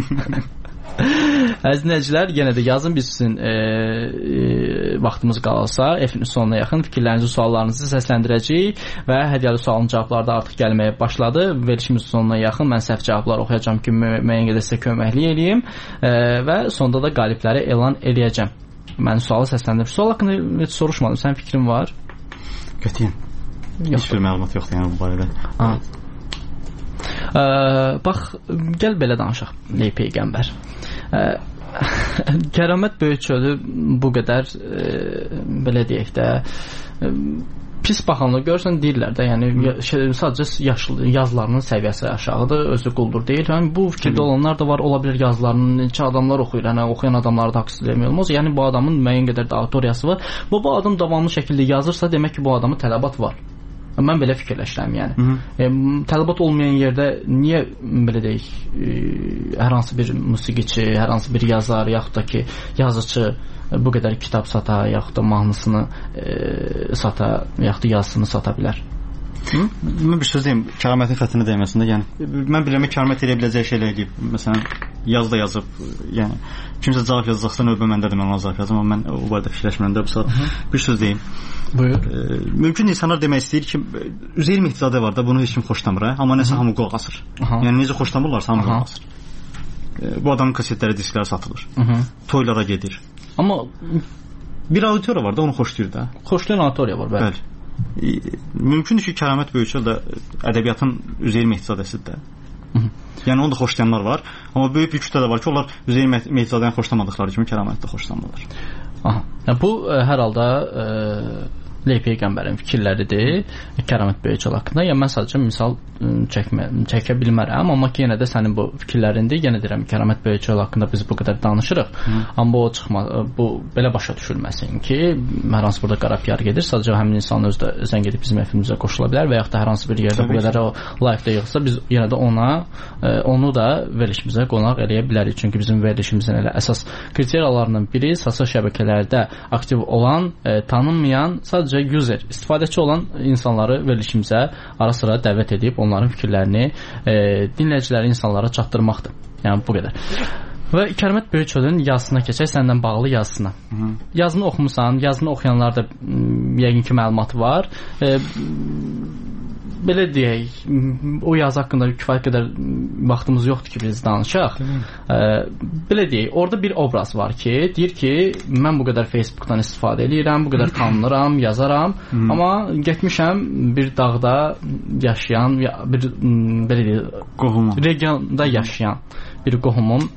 Əziz dinləyicilər, yenə də yazın, biz sizin e, e, vaxtımız qalsa efin sonuna yaxın fikirlərinizi, suallarınızı səsləndirəcəyik və hədiyyəli sualın cavabları da artıq gəlməyə başladı. Verilişimiz sonuna yaxın mən səhv cavablar oxuyacağım ki, müəyyən qədər sizə köməklik eləyim e, və sonda da qalibləri elan eləyəcəm. Mən sualı səsləndirdim. Sual haqqında heç soruşmadım. Sənin fikrin var? Qətiyyən. Heç bir məlumat yoxdur yəni bu barədə. Ha. Ə, bax, gəl belə danışaq. Ley Peyğəmbər. Ə, kəramət Böyükçölü bu qədər ə, belə deyək də ə, pis baxanlar görürsən deyirlər də, yəni şey, sadəcə yaşlı yazılarının səviyyəsi aşağıdır, özü quldur deyil. Yəni bu fikirdə olanlar da var, ola bilər yazılarını neçə adamlar oxuyur, yəni oxuyan adamları da haqsız eləmək olmaz. Yəni bu adamın müəyyən qədər də auditoriyası var. Bu bu adam davamlı şəkildə yazırsa, demək ki, bu adamın tələbat var. Mən belə fikirləşirəm, yəni. E, tələbat olmayan yerdə niyə belə deyək, e, hər hansı bir musiqiçi, hər hansı bir yazar, yaxud da ki, yazıcı bu qədər kitab sata, yaxud da mahnısını e, sata, yaxud da yazısını sata bilər. Hı? Mən bir söz deyim, kəramətin xəttinə dəyməsində, yəni mən bilirəm kəramət edə biləcək şeylər edib. Məsələn, yazı da yazıb, yəni kimsə cavab yazacaqsa növbə məndədir, mən ona cavab yazacağam, amma mən o barədə fikirləşmirəm də bu saat. Bir söz deyim. Buyur. E, mümkün insanlar demək istəyir ki, Üzeyir Mehdizadə var da, bunu heç kim xoşlamır, amma nəsə hamı qulaq asır. Aha. Yəni necə xoşlamırlarsa hamı qulaq asır. E, bu adamın kasetləri, diskləri satılır. Aha. Toylara gedir. Amma bir auditoriya var da, onu xoşlayır da. Xoşlayan auditoriya var, bəli. bəli. Mümkündür ki, Kəramət Böyükçöl də ədəbiyyatın Üzeyir Mehdizadəsidir də. Yəni onu da xoşlayanlar var, amma böyük bir kütlə də var ki, onlar Üzeyir Mehdizadəni xoşlamadıqları kimi Kəramət də xoşlamırlar. Aha. Yəni, bu ə, hər halda ə, Ley Peyğəmbərin fikirləridir Kəramət Böyükçöl haqqında. Yəni mən sadəcə misal çəkmə, çəkə bilmərəm, amma ki yenə də sənin bu fikirlərindir. Yenə deyirəm, Kəramət Böyükçöl haqqında biz bu qədər danışırıq. Hı. Amma o çıxma, bu belə başa düşülməsin ki, hər hansı burada qara P R gedir. Sadəcə həmin insan özü də zəng edib bizim efimizə qoşula bilər və yaxud da hər hansı bir yerdə Tabii bu qədər o live-də yığsa, biz yenə də ona ə, onu da verilişimizə qonaq eləyə bilərik. Çünki bizim verilişimizin elə əsas kriteriyalarından biri sosial şəbəkələrdə aktiv olan, ə, tanınmayan, sadəcə user, istifadəçi olan insanları verilişimizə ara-sıra dəvət edib onların fikirlərini e, dinləyiciləri insanlara çatdırmaqdır. Yəni bu qədər. Və Kəramət Böyükçölün yazısına keçək, səndən bağlı yazısına. Hı. Yazını oxumusan, yazını oxuyanlar da yəqin ki məlumatı var. E, belə deyək, o yazı haqqında kifayət qədər vaxtımız yoxdur ki, biz danışaq. E, belə deyək, orada bir obraz var ki, deyir ki, mən bu qədər Facebookdan istifadə edirəm, bu qədər tanınıram, yazaram, Hı. amma getmişəm bir dağda yaşayan, bir belə deyək, qohumum, regionda yaşayan bir qohumum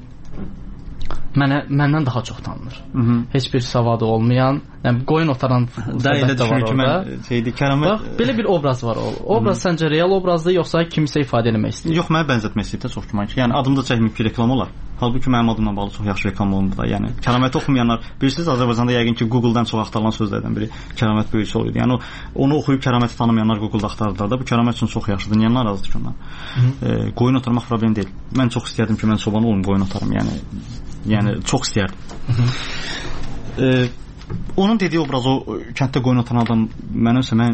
mənə məndən daha çox tanınır. Hı -hı. Heç bir savadı olmayan, yəni qoyun otaran da elə düşünür ki, mən şeydi, Kəramət. Bax, belə bir obraz var o. Obraz Hı -hı. səncə real obrazdır, yoxsa kimisə ifadə etmək istəyir? Yox, mənə bənzətmək istəyir də çox güman ki, yəni adımda çəkməyib ki, reklam olar. Halbuki mənim adımla bağlı çox yaxşı reklam olundu da. Yəni Kəraməti oxumayanlar, bilirsiniz, Azərbaycanda yəqin ki, Google-dan çox axtarılan sözlərdən biri Kəramət Böyükçöl idi. Yəni o, onu oxuyub Kəraməti tanımayanlar Google-da axtarırlar da. Bu Kəramət üçün çox yaxşıdır. Niyə narazıdır ki ondan? E, qoyun otarmaq problem deyil. Mən çox istərdim ki, mən çoban olum, qoyun otarım. Yəni Yəni çox istərdim. e, onun dediyi obraz o kənddə qoyun otan adam mənimsə mən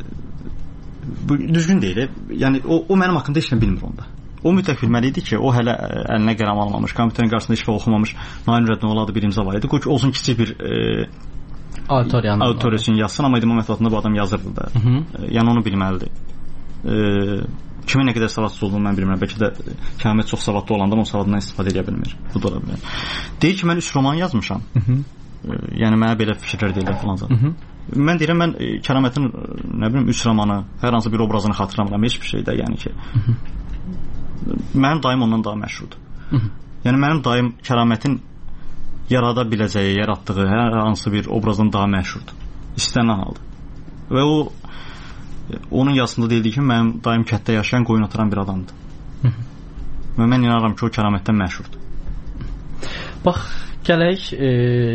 bu düzgün deyil. Yəni o, o mənim haqqımda heç nə bilmir onda. O mütləq bilməli idi ki, o hələ əlinə qələm almamış, kompüterin qarşısında heç vaxt oxumamış, Nail Nurəddin oğlu bir imza var idi. Qoy ki, olsun kiçik bir e, auditoriyanın auditoriyasını yazsın, amma idman mətbuatında bu adam yazırdı da. Hı -hı. Yəni onu bilməlidir. E, kimin nə qədər savadsız olduğunu mən bilmirəm. Bəlkə də Kəmət çox savadlı olandan o savadından istifadə edə bilmir. Bu da ola bilər. Deyir ki, mən üç roman yazmışam. Hı -hı. E, yəni mənə belə fikirlər deyirlər falan zaten. Hı -hı. Mən deyirəm, mən e, Kəramətin nə bilim üç romanı, hər hansı bir obrazını xatırlamıram, heç bir şey də, yəni ki. Hı -hı. Mənim dayım ondan daha məşhurdur. Hı -hı. Yəni mənim dayım Kəramətin yarada biləcəyi, yaratdığı hər hansı bir obrazdan daha məşhurdur. İstənilən halda. Və o onun yazısında deyildi ki, mənim dayım kətdə yaşayan, qoyun otaran bir adamdır. Hı -hı. Və mən inanıram ki, o Kəramətdən məşhurdur. Bax, gələk e,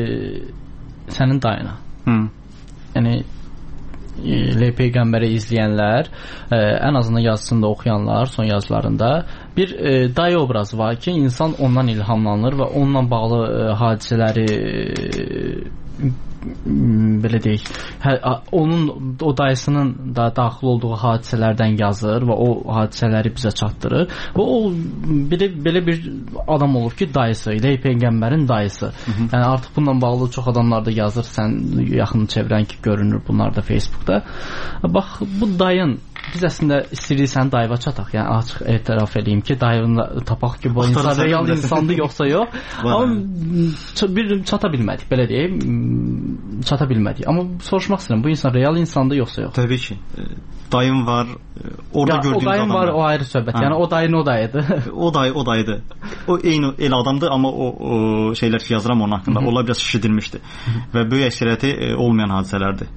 sənin dayına. Hı. Yəni L Peyğəmbəri izləyənlər, ə, ən azından yazısında oxuyanlar, son yazılarında bir ə, dayı obrazı var ki, insan ondan ilhamlanır və onunla bağlı ə, hadisələri ə, belə deyək, hə, onun o dayısının da daxil olduğu hadisələrdən yazır və o hadisələri bizə çatdırır. Və o belə belə bir adam olur ki, dayısı, L Peyğəmbərin dayısı. Hı -hı. Yəni artıq bununla bağlı çox adamlar da yazır, sən yaxın çevrən ki, görünür bunlar da Facebookda. Bax, bu dayın biz əslində istəyirik sən dayıva çataq. Yəni açıq etiraf edeyim ki, dayını tapaq ki, bu insan real insandır yoxsa yox. Amma bir çata bilmədik, belə deyim. Çata bilmədik. Amma soruşmaq istəyirəm, bu insan real insandır yoxsa yox? Təbii ki. Dayım var. Orada ya, gördüyümüz adam. O dayım var, o ayrı söhbət. Ha. Yəni o dayın o dayıdır. o dayı o dayıdır. O eyni el adamdır, amma o, o şeylər ki yazıram onun haqqında. Onlar biraz şişirdilmişdi. Və böyük əksəriyyəti e, olmayan hadisələrdir.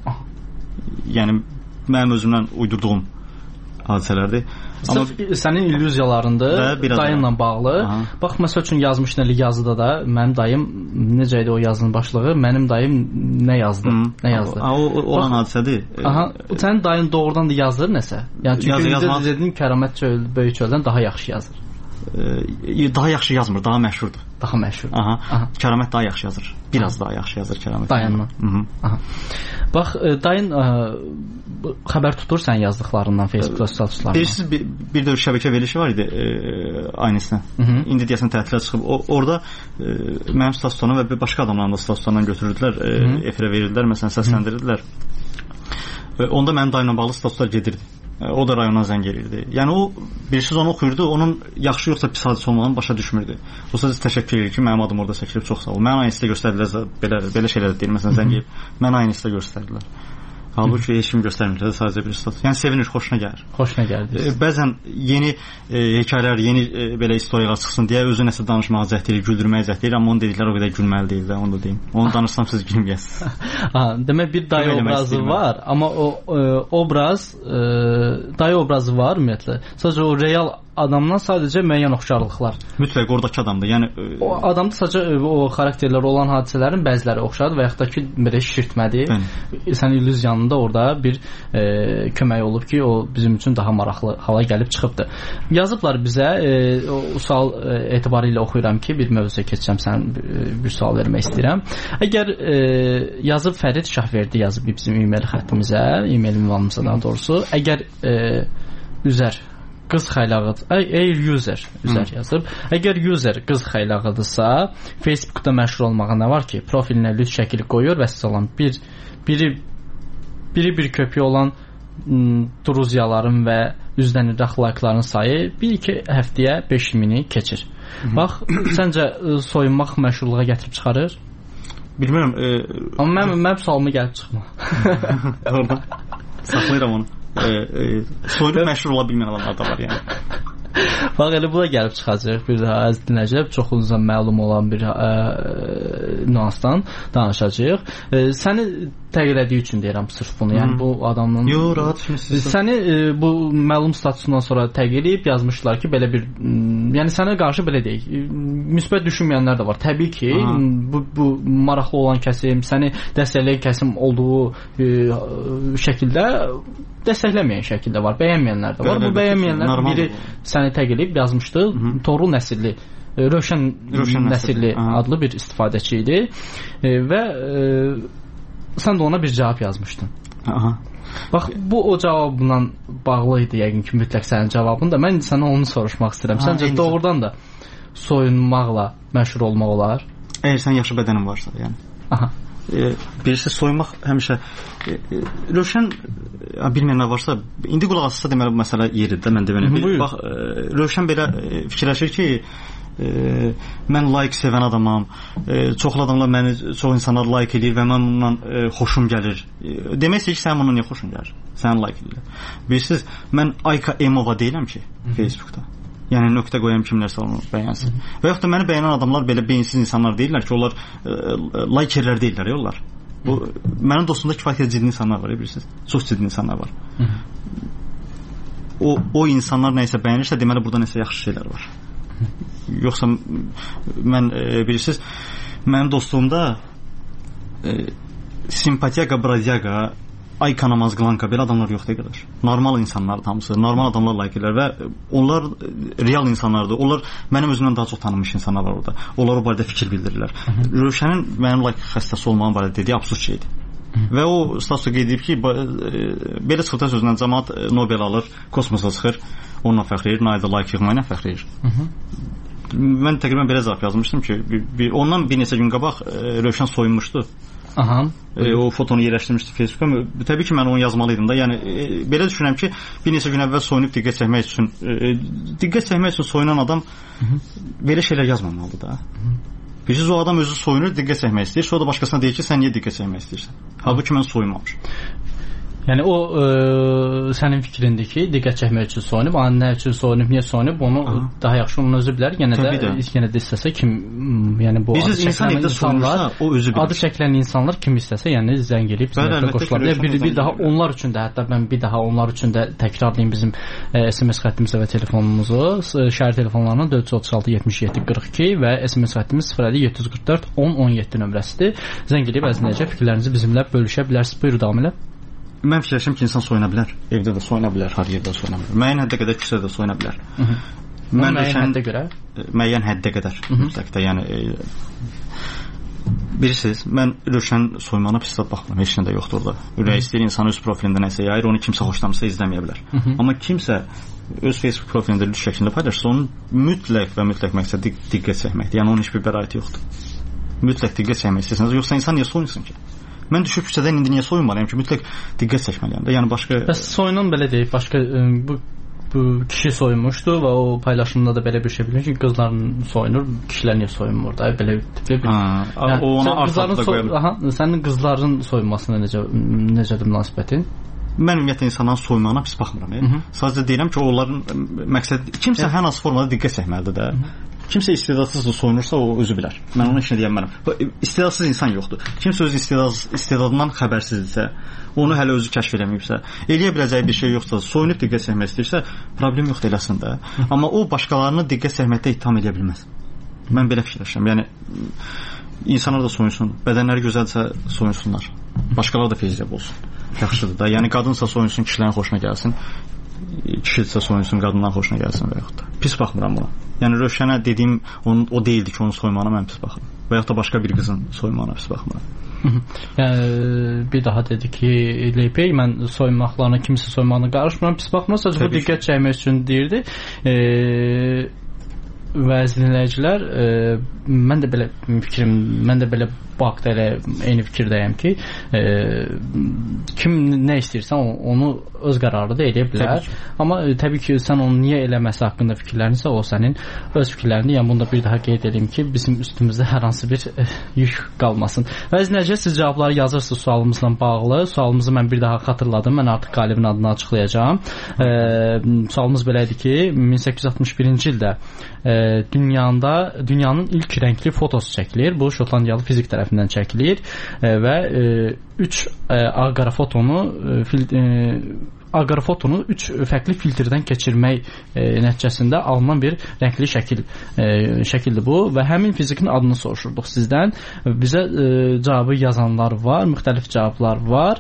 Yəni mənim özümdən uydurduğum hadisələrdir. Amma sənin illüziyalarındır dayınla bağlı. Aha. Bax, məsəl üçün yazmışdın yazıda da, mənim dayım necə idi o yazının başlığı? Mənim dayım nə yazdı? Hı. Nə yazdı? O, o olan bax, hadisədir. Aha, sənin dayın doğrudan da yazır nəsə? Yəni çünki yazı, dedin Kəramət çöl, böyük çöldən daha yaxşı yazır. Ee, daha yaxşı yazmır, daha məşhurdur. Daha məşhur. Aha. Aha. Kəramət daha yaxşı yazır. Biraz aha. daha yaxşı yazır Kəramət. Dayınla. Aha. Bax, dayın ə, xəbər tutur sən yazdıqlarından Facebook statuslarından. Bilirsiniz, bir, bir də şəbəkə verilişi var idi e, aynısına. İndi deyəsən tətilə çıxıb. O, orada e, mənim statuslarımı və başqa adamların da statuslarından götürürdülər, e, efirə verirdilər, məsələn səsləndirdilər. E, onda mənim dayımla bağlı statuslar gedirdi. O da rayondan zəng edirdi. Yəni o birisiz onu oxuyurdu, onun yaxşı yoxsa pis hadisə olmağını başa düşmürdü. O sadəcə təşəkkür edir ki, mənim adım orada çəkilib, çox sağ ol. Mən aynı istə göstərdilər, belə belə şeylər də deyir. Məsələn zəng edib, mən aynı istə göstərdilər. Halbuki heç kim göstərmirdi, sadəcə bir status. Yəni sevinir, xoşuna gəlir. Xoşuna gəldi. E, bəzən yeni e, hekayələr, yeni e, belə istoriyalar çıxsın deyə özü nəsə danışmağa cəhd edir, güldürməyə cəhd edir, amma onun dedikləri o qədər gülməli deyil də, onu da deyim. Onu danışsam siz gülməyəsiniz. Ha, demək bir dayı obrazı var, amma o e, obraz, e, dayı obrazı var ümumiyyətlə. Sadəcə o real adamdan sadəcə müəyyən oxşarlıqlar. Mütləq oradakı adamdır. Yəni e, o adamda sadəcə o xarakterlər olan hadisələrin bəziləri oxşardır və yaxud da ki, belə şişirtmədir. Sən illüziyanında orada bir e, kömək olub ki, o bizim üçün daha maraqlı hala gəlib çıxıbdı. Yazıblar bizə, e, o sual e, etibarı ilə oxuyuram ki, bir mövzuya keçəcəm, sən e, bir sual vermək istəyirəm. Əgər e, yazıb Fərid Şahverdi yazıb bizim e-mail xəttimizə, e-mail ünvanımıza daha doğrusu, əgər e, üzər qız xəylağıdır. Ey, ey user üzər Hı. yazıb. Əgər user qız xəylağıdırsa, Facebookda məşhur olmağa nə var ki? Profilinə lüt şəkili qoyur və salam bir biri biri bir köpüyü olan m, druziyaların və üzdən iraq like'ların sayı bir-iki həftəyə beş mini keçir. Hı. Bax, səncə soyunmaq məşhurluğa gətirib çıxarır? Bilmirəm. E... Amma mən mənim sualıma gəlib çıxma. Orada saxlayıram onu. E, e, soyunub məşhur ola bilməyən adamlar da var yəni. Bax, elə bu da gəlib çıxacaq bir daha əziz dinləyicilər, çoxunuzdan məlum olan bir ə, nüansdan danışacağıq. Ə, səni təqdir etdiyi üçün deyirəm sırf bunu. Yəni bu adamın Yo, rahat kimsiniz? Səni ə, bu məlum statusundan sonra təqdir edib yazmışlar ki, belə bir yəni sənə qarşı belə deyək, müsbət düşünməyənlər də var. Təbii ki, Aha. bu bu maraqlı olan kəsim, səni dəstəkləyən kəsim olduğu ə, şəkildə dəstəkləməyən şəkildə var, bəyənməyənlər də var. Bu bəyənməyənlər biri səni təqdir edib yazmışdı. Hı-hı. Toğrul nəsilli, Rövşən, Rövşən nəsilli, nəsilli adlı bir istifadəçi idi. E, və e, sən də ona bir cavab yazmışdın. Aha. Bax, bu o cavabla bağlı idi yəqin ki, mütləq sənin cavabın da. Mən sənə onu soruşmaq istəyirəm. Ha, Səncə doğrudan da soyunmaqla məşhur olmaq olar? Əgər sən yaxşı bədənin varsa, yəni. Aha. E, birisi soyunmaq həmişə e, e, Rövşən bilməyən nə varsa, indi qulaq asılsa deməli bu məsələ yeridir də, mən deməli. Bax, e, Rövşən belə e, fikirləşir ki, e, mən layiq sevən adamam, e, çoxlu adamlar məni, çox insanlar layiq edir və mən bundan e, xoşum gəlir. E, demək istəyir ki, sənin bundan niyə xoşun gəlir? Sənin layiq edirlər. Bilirsiniz, mən Ayka Emova deyiləm ki, Facebookda. Yəni nöqtə qoyam kimlərsə onu bəyənsin. Və yaxud da məni bəyənən adamlar belə beyinsiz insanlar deyirlər ki, onlar e, laykerlər deyirlər, onlar. Bu mənim dostumda kifayət ciddi insanlar var, bilirsiniz. Çox ciddi insanlar var. Hı -hı. O o insanlar nəsə bəyənirsə, deməli burada nəsə yaxşı şeylər var. Hı -hı. Yoxsa mən e, bilirsiniz, mənim dostluğumda e, simpatiyaga, brazyaga, Ayka namaz qılanka belə adamlar yoxdur qədər. Normal insanlar hamısı, normal adamlar layiqlər və onlar real insanlardır. Onlar mənim özümdən daha çox tanınmış insanlar var orada. Onlar o barədə fikir bildirirlər. Rövşənin mənim layiq xəstəsi olmağım barədə dediyi absurd şeydir. Hı -hı. Və o statusda qeyd edib ki, belə çıxıta sözündən cəmaət Nobel alır, kosmosa çıxır, onunla fəxr edir, Naildə layiq yığmayla fəxr edir. Hı -hı. Mən təqribən belə cavab yazmışdım ki, bir, bir, ondan bir neçə gün qabaq Rövşən soyunmuşdu. Aha. E, o fotonu yerləşdirmişdi Facebook'a. Təbii ki, mən onu yazmalıydım da. Yəni e, belə düşünürəm ki, bir neçə gün əvvəl soyunub diqqət çəkmək üçün e, diqqət çəkmək üçün soyunan adam Hı -hı. belə şeylər yazmamalıdır da. Bilirsiniz, o adam özü soyunur, diqqət çəkmək istəyir. Sonra da başqasına deyir ki, sən niyə diqqət çəkmək istəyirsən? Halbuki mən soyunmamışam. Yəni o e, sənin fikrindir ki, diqqət çəkmək üçün soyunub, amma nə üçün soyunub, niyə soyunub, onu Aha. daha yaxşı onun özü bilər. Yenə də, də yenə də istəsə kim, yəni bu Biz adı insan çəkilən insanlar, o özü bilir. Adı çəkilən insanlar kim istəsə, yəni zəng edib bizə qoşula bilər. Bir, bir daha onlar üçün də, hətta mən bir daha onlar üçün də təkrarlayım bizim e, S M S xəttimizi və telefonumuzu. Şəhər telefonlarından dörd yüz otuz altı yetmiş yeddi qırx iki və S M S xəttimiz sıfır əlli yeddi yüz qırx dörd on on yeddi nömrəsidir. Zəng edib əzləyəcək fikirlərinizi bizimlə bölüşə bilərsiniz. Buyur davam elə. Mən fikirləşirəm ki, insan soyuna bilər. Evdə də soyuna bilər, hər yerdə soyuna bilər. Müəyyən həddə qədər küçədə də soyuna bilər. Hı -hı. Mən müəyyən həddə görə? Müəyyən həddə qədər. Mütləqdə, yəni e, bilirsiniz, mən Rövşən soymağına pis baxmıram. Heç nə də yoxdur orada. Ürək istəyir insan öz profilində nəsə yayır, onu kimsə xoşlamırsa izləməyə bilər. Hı -hı. Amma kimsə öz Facebook profilində lüt şəklində paylaşsa, onun mütləq və mütləq məqsədi diqqət çəkməkdir. Yəni onun heç bir bəraəti yoxdur. Mütləq diqqət çəkmək istəsəniz, yoxsa insan niyə soyunsun ki? Mən düşüb küçədən indi niyə soyunmalıyam ki, mütləq diqqət çəkməliyəm də. Yəni başqa Bəs soyunan belə deyib, başqa bu bu kişi soyunmuşdu və o paylaşımında da belə bir şey bilir ki, qızların soyunur, kişilər niyə soyunmur da, belə tipli bir. Ha, yəni, o ona artıq da qoya bilər. Aha, sənin qızların soyunmasına necə necədir münasibətin? Mən ümumiyyətlə insanların soyunmağına pis baxmıram. E? Sadəcə deyirəm ki, onların məqsədi kimsə hər hansı formada diqqət çəkməlidir də. Hı -hı. Kimsə istedadsız da soyunursa o özü bilər. Mən onun işini deyəm mənəm. İstedadsız insan yoxdur. Kimsə öz istedad, istedadından xəbərsizdirsə, onu hələ özü kəşf eləməyibsə, eləyə biləcəyi bir şey yoxsa, soyunub diqqət çəkmək istəyirsə, problem yoxdur eləsin də. Amma o başqalarını diqqət çəkməkdə ittiham edə bilməz. Mən belə fikirləşirəm. Yəni insanlar da soyunsun, bədənləri gözəlsə soyunsunlar. Başqaları da feyzləyib olsun. Yaxşıdır da. Yəni qadınsa soyunsun, kişilərin xoşuna gəlsin. Kişidirsə soyunsun, qadından xoşuna gəlsin və yaxud da. Pis baxmıram buna. Yəni Rövşənə dediyim onun, o deyildi ki, onun soymağına mən pis baxıram. Və yaxud da başqa bir qızın soymağına pis baxmıram. Yəni bir daha dedi ki, Leypey, mən soymaqlarına, kimsə soymağına qarışmıram, pis baxmıram. Sadəcə bu diqqət çəkmək üçün deyirdi. Eee və dinləyicilər, e, mən də belə fikrim, mən də belə bu haqda elə eyni fikirdəyəm ki, e, kim nə istəyirsə onu öz qərarı da edə bilər. Təbii Amma e, təbii ki, sən onu niyə eləməsi haqqında fikirlərinsə o sənin öz fikirlərindir. Yəni bunu da bir daha qeyd edeyim ki, bizim üstümüzdə hər hansı bir e, yük qalmasın. Və dinləyicilər, siz cavabları yazırsınız sualımızla bağlı. Sualımızı mən bir daha xatırladım. Mən artıq qalibin adını açıqlayacağam. E, sualımız belə idi ki, min səkkiz yüz altmış birinci ildə e, dünyada dünyanın ilk rəngli fotosu çəkilir. Bu Şotlandiyalı fizik tərəfindən çəkilir e, və üç e, ağ-qara fotonu e, fil, e, ağ-qara fotonu üç fərqli filtrdən keçirmək e, nəticəsində alınan bir rəngli şəkil e, şəkildir bu və həmin fizikin adını soruşurduq sizdən. Bizə e, cavabı yazanlar var, müxtəlif cavablar var.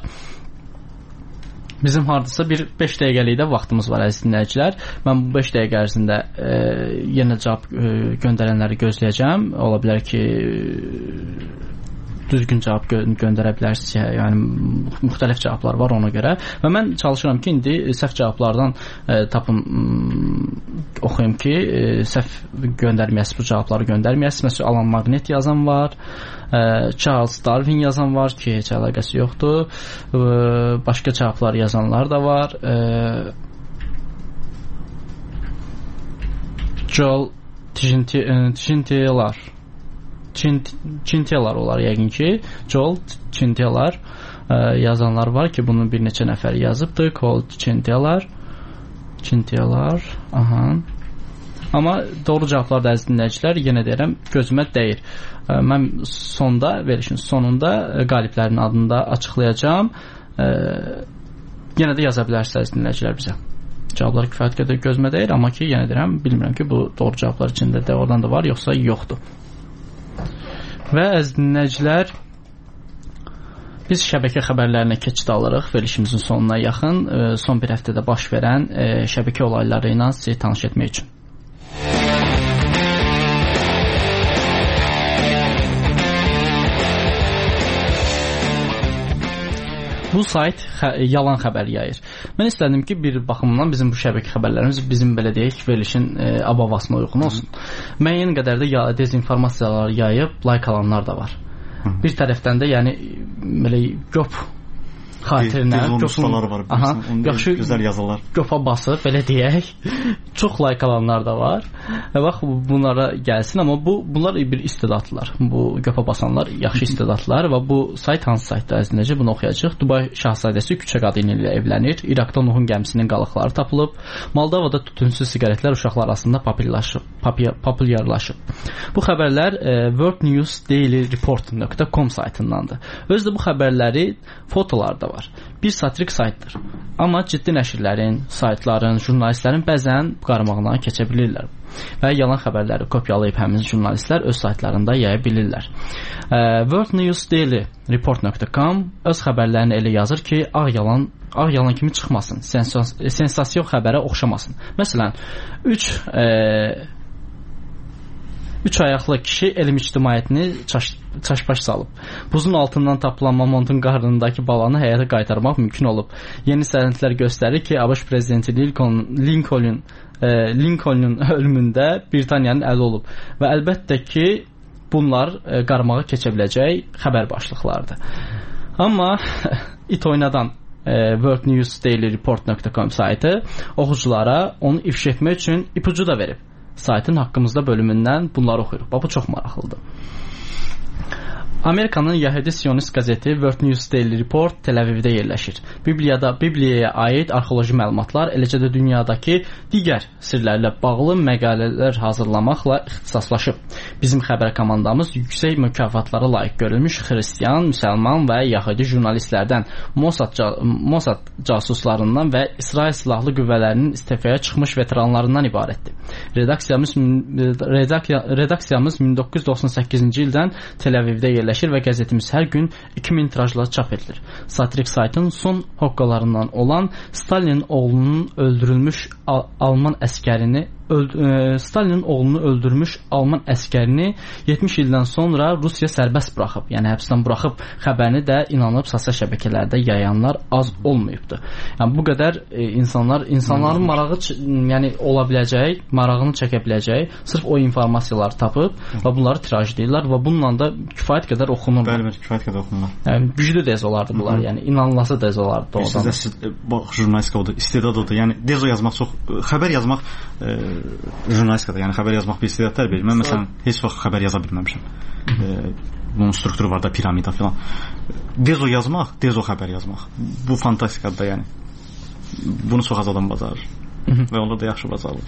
Bizim hardasa bir beş dəqiqəlik də vaxtımız var əziz dinləyicilər. Mən bu beş dəqiqə ərzində e, yenə cavab e, göndərənləri gözləyəcəm. Ola bilər ki, düzgün cavab gö göndərə bilərsinizsə, yəni müxtəlif cavablar var ona görə. Və mən çalışıram ki, indi səhv cavablardan e, tapım oxuyum ki, e, səhv göndərməyəsiz, bu cavabları göndərməyəsiz. Məsələn, Alan Magnet yazan var, e, Charles Darwin yazan var ki, heç əlaqəsi yoxdur. E, başqa cavablar yazanlar da var. E, Joel Chintelar Chintelar olar yəqin ki, Joel Chintelar yazanlar var ki, bunun bir neçə nəfər yazıbdır. Cold Chintelar Chintelar aha. Amma doğru cavablar da əziz dinləyicilər, yenə deyirəm, gözümə dəyir. Mən sonda, verişin sonunda qaliblərin adını da açıqlayacağam. Yenə də yaza bilərsiniz dinləyicilər bizə. Cavablar kifayət qədər gözümə dəyir, amma ki, yenə deyirəm, bilmirəm ki, bu doğru cavablar içində də oradan da var, yoxsa yoxdur. Və əziz dinləyicilər, biz şəbəkə xəbərlərinə keçid alırıq verilişimizin sonuna yaxın, son bir həftədə baş verən şəbəkə olayları ilə sizi tanış etmək üçün. Bu sayt xə yalan xəbər yayır. Mən istədim ki, bir baxımdan bizim bu şəbəkə xəbərlərimiz bizim belə deyək, verilişin e, abavasına uyğun olsun. Müəyyən qədər də ya, dezinformasiyalar yayıb, like alanlar da var. Hı. Bir tərəfdən də yəni belə göp xatirinə, göpünlər var. Aha, yaxşı gözəl yazılar. Göpa basıb, belə deyək, çox like alanlar da var. Və bax bunlara gəlsin, amma bu bunlar bir istedadlılar. Bu göpa basanlar yaxşı istedadlılar və bu sayt hansı saytda əzizləyəcək bunu oxuyacağıq. Dubay şahzadəsi küçə qadını ilə evlənir. İraqda Nuhun gəmisinin qalıqları tapılıb. Moldovada tütünsüz siqaretlər uşaqlar arasında populyarlaşıb. populyarlaşıb. Bu xəbərlər e, world news daily report nöqtə com saytındandır. Özdə bu xəbərləri fotolar da var. Bir satirik saytdır. Amma ciddi nəşrlərin, saytların, jurnalistlərin bəzən qarmağına keçə bilirlər. Və yalan xəbərləri kopyalayıb həmin jurnalistlər öz saytlarında yaya bilirlər. E, world news daily report nöqtə com öz xəbərlərini elə yazır ki, ağ yalan ağ yalan kimi çıxmasın, sensas sensasiyon xəbərə oxşamasın. Məsələn, üç e, Üç ayaqlı kişi elm ictimaiyyətini çaş, çaşbaş salıb. Buzun altından tapılan mamontun qarnındakı balanı həyata qaytarmaq mümkün olub. Yeni sənədlər göstərir ki, ABŞ prezidenti Lincoln, Lincoln, e, Lincolnun ölümündə Britaniyanın əli olub. Və əlbəttə ki, bunlar e, qarmağa keçə biləcək xəbər başlıqlardır. Amma it oynadan e, world news daily report nöqtə com saytı oxuculara onu ifşa etmək üçün ipucu da verib. Saytın haqqımızda bölümündən bunları oxuyuruq. Bu çox maraqlıdır. Amerikanın Yəhudi Siyonist qəzeti World News Daily Report Tel Avivdə yerləşir. Bibliyada Bibliyaya aid arxeoloji məlumatlar, eləcə də dünyadakı digər sirlərlə bağlı məqalələr hazırlamaqla ixtisaslaşıb. Bizim xəbər komandamız yüksək mükafatlara layiq görülmüş xristian, müsəlman və Yəhudi jurnalistlərdən, Mossad, Mossad casuslarından və İsrail silahlı qüvvələrinin istifaya çıxmış veteranlarından ibarətdir. Redaksiyamız, redaksiyamız min doqquz yüz doxsan səkkizinci ildən Tel Avivdə yerləşir və qəzetimiz hər gün iki min tirajla çap edilir. Satirik saytın son hoqqalarından olan Stalinin oğlunun öldürülmüş Al Alman əskərini Öld e, Stalinin oğlunu öldürmüş Alman əskərini yetmiş ildən sonra Rusiya sərbəst buraxıb. Yəni həbsdən buraxıb xəbərini də inanıb sosial şəbəkələrdə yayanlar az olmayıbdı. Yəni bu qədər e, insanlar insanların marağı yəni ola biləcək, marağını çəkə biləcək sırf o informasiyaları tapıb və bunları tiraj edirlər və bununla da kifayət qədər oxunur. Bəli, bəli, kifayət qədər oxunur. Yəni güclü dez olardı bunlar, Hı -hı. yəni inanılası dez olardı doğrudan. Siz bax jurnalistika odur, istedad odur. Yəni dezo yazmaq çox xəbər yazmaq e, jurnalistikada, yəni xəbər yazmaq bir istedad tələb edir. Mən məsələn heç vaxt xəbər yaza bilməmişəm. E, bunun strukturu var da, piramida filan. Dezo yazmaq, dezo xəbər yazmaq. Bu fantastikadır da, yəni. Bunu çox az adam bacarır. Və onlar da yaxşı bacarır.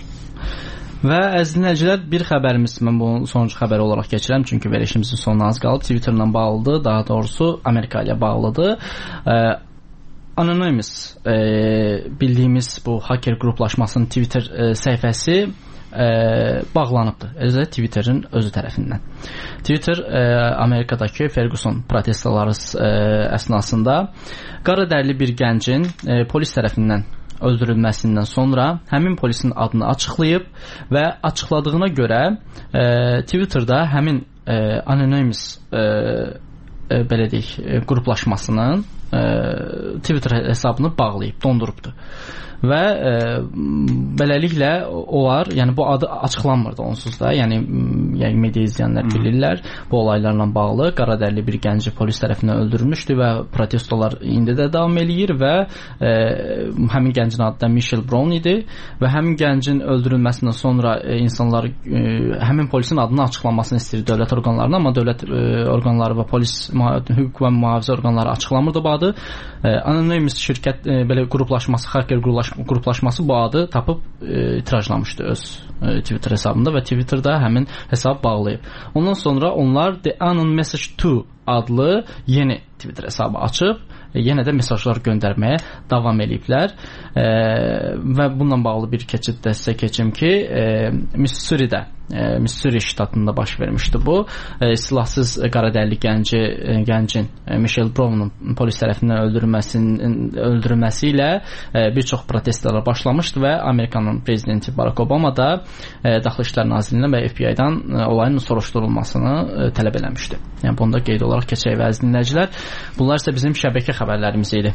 Və əziz dinləyicilər, bir xəbərimiz, mən bunu sonuncu xəbər olaraq keçirəm, çünki verilişimizin sonuna az qalıb. Twitterla bağlıdır, daha doğrusu Amerika ilə bağlıdır. E, Anonymous e, bildiyimiz bu hacker qruplaşmasının Twitter e, səhifəsi e, bağlanıbdır. Özü Twitterin özü tərəfindən. Twitter e, Amerikadakı Ferguson protestoları e, əsnasında qara dərli bir gəncin e, polis tərəfindən öldürülməsindən sonra həmin polisin adını açıqlayıb və açıqladığına görə e, Twitterda həmin e, Anonymous e, e, belə deyək, e, qruplaşmasının e, Twitter hesabını bağlayıb, dondurubdu. Və e, beləliklə onlar, yəni bu adı açıqlanmırdı onsuz da, yəni, yəni media izləyənlər bilirlər, bu olaylarla bağlı qaradərili bir gənci polis tərəfindən öldürülmüşdü və protestolar indi də davam eləyir və e, həmin gəncin adı da Michelle Brown idi və həmin gəncin öldürülməsindən sonra e, insanlar e, həmin polisin adını açıqlanmasını istəyir dövlət orqanlarına, amma dövlət e, orqanları və polis, hüquq və mühafizə orqanları açıqlamırdı bu adı. E, Anonymous şirkət e, belə qruplaşması, hacker qruplaşması bu adı tapıb e, tirajlamışdı öz e, Twitter hesabında və Twitterda həmin hesab bağlayıb. Ondan sonra onlar The Anon Message iki adlı yeni Twitter hesabı açıb e, yenə də mesajlar göndərməyə davam eləyiblər. E, və bununla bağlı bir keçid də sizə keçim ki, e, Missouridə e, Missouri ştatında baş vermişdi bu. E, silahsız qaradərili gənci e, gəncin e, Michelle Brown'un polis tərəfindən öldürülməsinin öldürülməsi ilə e, bir çox protestlər başlamışdı və Amerikanın prezidenti Barack Obama da e, Daxili İşlər Nazirliyindən və F B I-dan e, olayın soruşturulmasını e, tələb eləmişdi. Yəni bunu da qeyd olaraq keçək və əziz dinləyicilər, bunlar isə bizim şəbəkə xəbərlərimiz idi.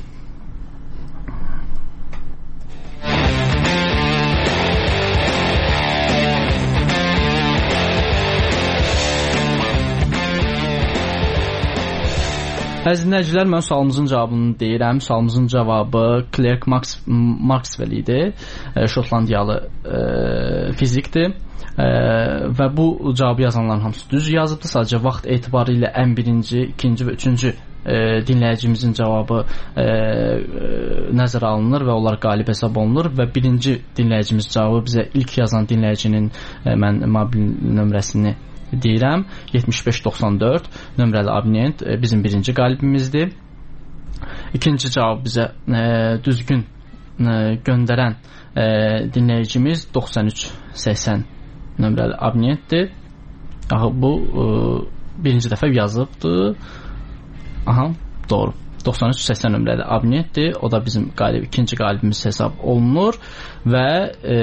Əziz dinləyicilər, mən sualımızın cavabını deyirəm. Sualımızın cavabı Clerk Max, Maxwell idi. E, Şotlandiyalı e, fizikdir. E, və bu cavabı yazanların hamısı düz yazıbdır. Sadəcə vaxt etibarı ilə ən birinci, ikinci və üçüncü e, dinləyicimizin cavabı e, e, nəzərə alınır və onlar qalib hesab olunur və birinci dinləyicimiz cavabı bizə ilk yazan dinləyicinin e, mən mobil nömrəsini deyirəm, yetmiş beş doxsan dörd nömrəli abonent e, bizim birinci qalibimizdir. İkinci cavab bizə e, düzgün e, göndərən e, dinləyicimiz doxsan üç səksən nömrəli abonentdir. Aha, bu e, birinci dəfə yazıbdır. Aha, doğru. doxsan üç səksən nömrəli abonentdir. O da bizim qalib, ikinci qalibimiz hesab olunur və e,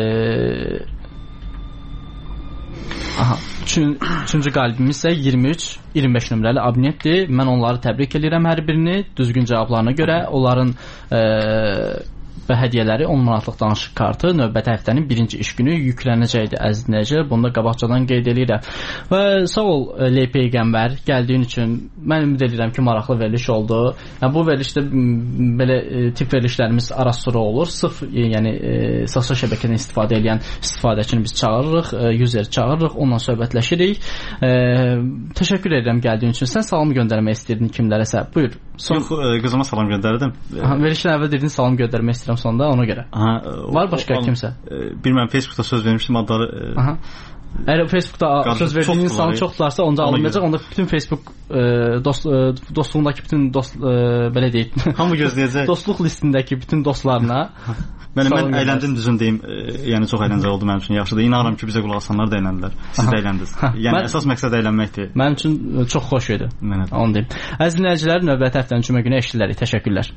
aha, üçün, üçüncü qalibimiz isə iyirmi üç iyirmi beş nömrəli abonentdir. Mən onları təbrik edirəm hər birini düzgün cavablarına görə. Onların e, və hədiyyələri on manatlıq danışıq kartı növbəti həftənin birinci iş günü yüklənəcəkdir əziz dinləyicilər. Bunu da qabaqcadan qeyd edirəm. Və sağ ol L P Qəmbər, gəldiyin üçün mən ümid edirəm ki, maraqlı veriliş oldu. Yəni bu verilişdə belə e, tip verilişlərimiz ara-sıra olur. Sırf e, yəni e, sosial şəbəkədən istifadə edən istifadəçini biz çağırırıq, e, user çağırırıq, onunla söhbətləşirik. E, təşəkkür edirəm gəldiyin üçün. Sən salam göndərmək istəyirdin kimlərəsə? Buyur. Son... Yox, e, qızıma salam göndərdim. Aha, verilişdən əvvəl dedin salam göndərmək istəyirəm sonda ona görə. Aha, var başqa o, kimsə? Bilməm, Facebookda söz vermişdim adları. Aha. Əgər Facebookda söz verdiyin insan çoxdurlarsa onda alınmayacaq. Onda bütün Facebook e, dost e, dostluğundakı bütün dost e, belə deyək. Hamı gözləyəcək. Dostluq listindəki bütün dostlarına. Mənim mən əyləndim düzün deyim. E, yəni çox əyləncəli oldu mənim üçün. Yaxşıdır. İnanıram ki, bizə qulaq asanlar da əyləndirlər. Siz də əyləndiniz. Yəni mən, əsas məqsəd əylənməkdir. Mənim üçün çox xoş idi. Mənə də. Onu deyim. Əziz dinləyicilər, növbəti həftənin cümə günü eşidilərik. Təşəkkürlər.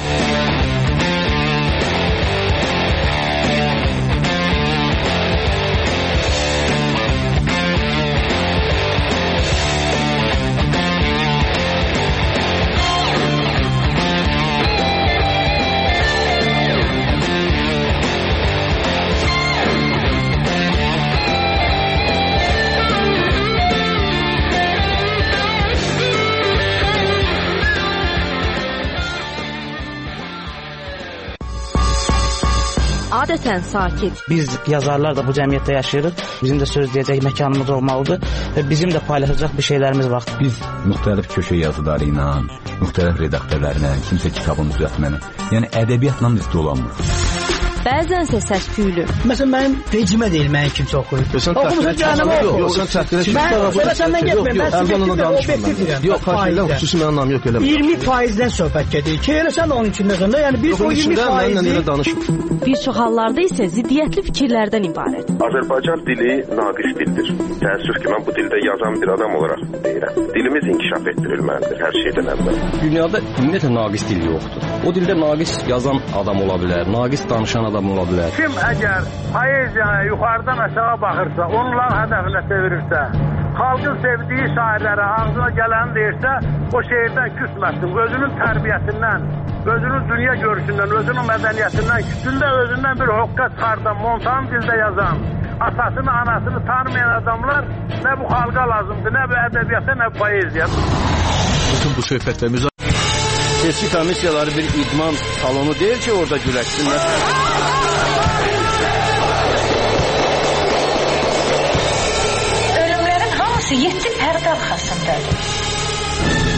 Adətən sakit. Biz yazarlar da bu cəmiyyətdə yaşayırıq. Bizim də söz deyəcək məkanımız olmalıdır və bizim də paylaşacaq bir şeylərimiz var. Biz müxtəlif köşə yazıları ilə, müxtəlif redaktörlərlə, kimsə kitabın düzəltməni, yəni ədəbiyyatla biz dolanmırıq. Bəzənsə səs-küylü. Məsələn, mənim vecimə deyil, mənim kimsə oxuyur. Oxumusun cəhənnəmə oxu. Yox, sən çətinə çıxırsan. Mən sonra səndən getməyim. Mən subjektiv və obyektiv deyirəm. Yox, faizdən xüsusi mənim anlam yox, elə. iyirmi faizdən söhbət gedir. Ki, elə sən də onun içində sonra. Yəni, biz o iyirmi faizi... Bir çox hallarda isə ziddiyyətli fikirlərdən ibarət. Azərbaycan dili naqis dildir. Təəssüf ki, mən bu dildə yazan bir adam olaraq deyirəm. Dilimiz inkişaf etdirilməlidir hər şeydən əvvəl. Dünyada ümumiyyətlə naqis dil yoxdur. O dildə naqis yazan adam ola bilər, naqis danışan adam ola bilər. Kim əgər poeziyaya yuxarıdan aşağı baxırsa, onların hədəfinə çevirirsə, xalqın sevdiyi şairlərə ağzına gələni deyirsə, o şeirdən küsməsin. Özünün tərbiyəsindən, özünün dünya görüşündən, özünün mədəniyyətindən, küsündə özündən bir hoqqa çıxardan, montan dildə yazan, atasını, anasını tanımayan adamlar nə bu xalqa lazımdır, nə bu ədəbiyyata, nə bu poeziya. Bütün bu söhbət və müzakirə seçki komissiyaları bir idman salonu deyil ki, orada güləşsinlər. Ölümlərin hamısı yeddi pərdə arxasındadır.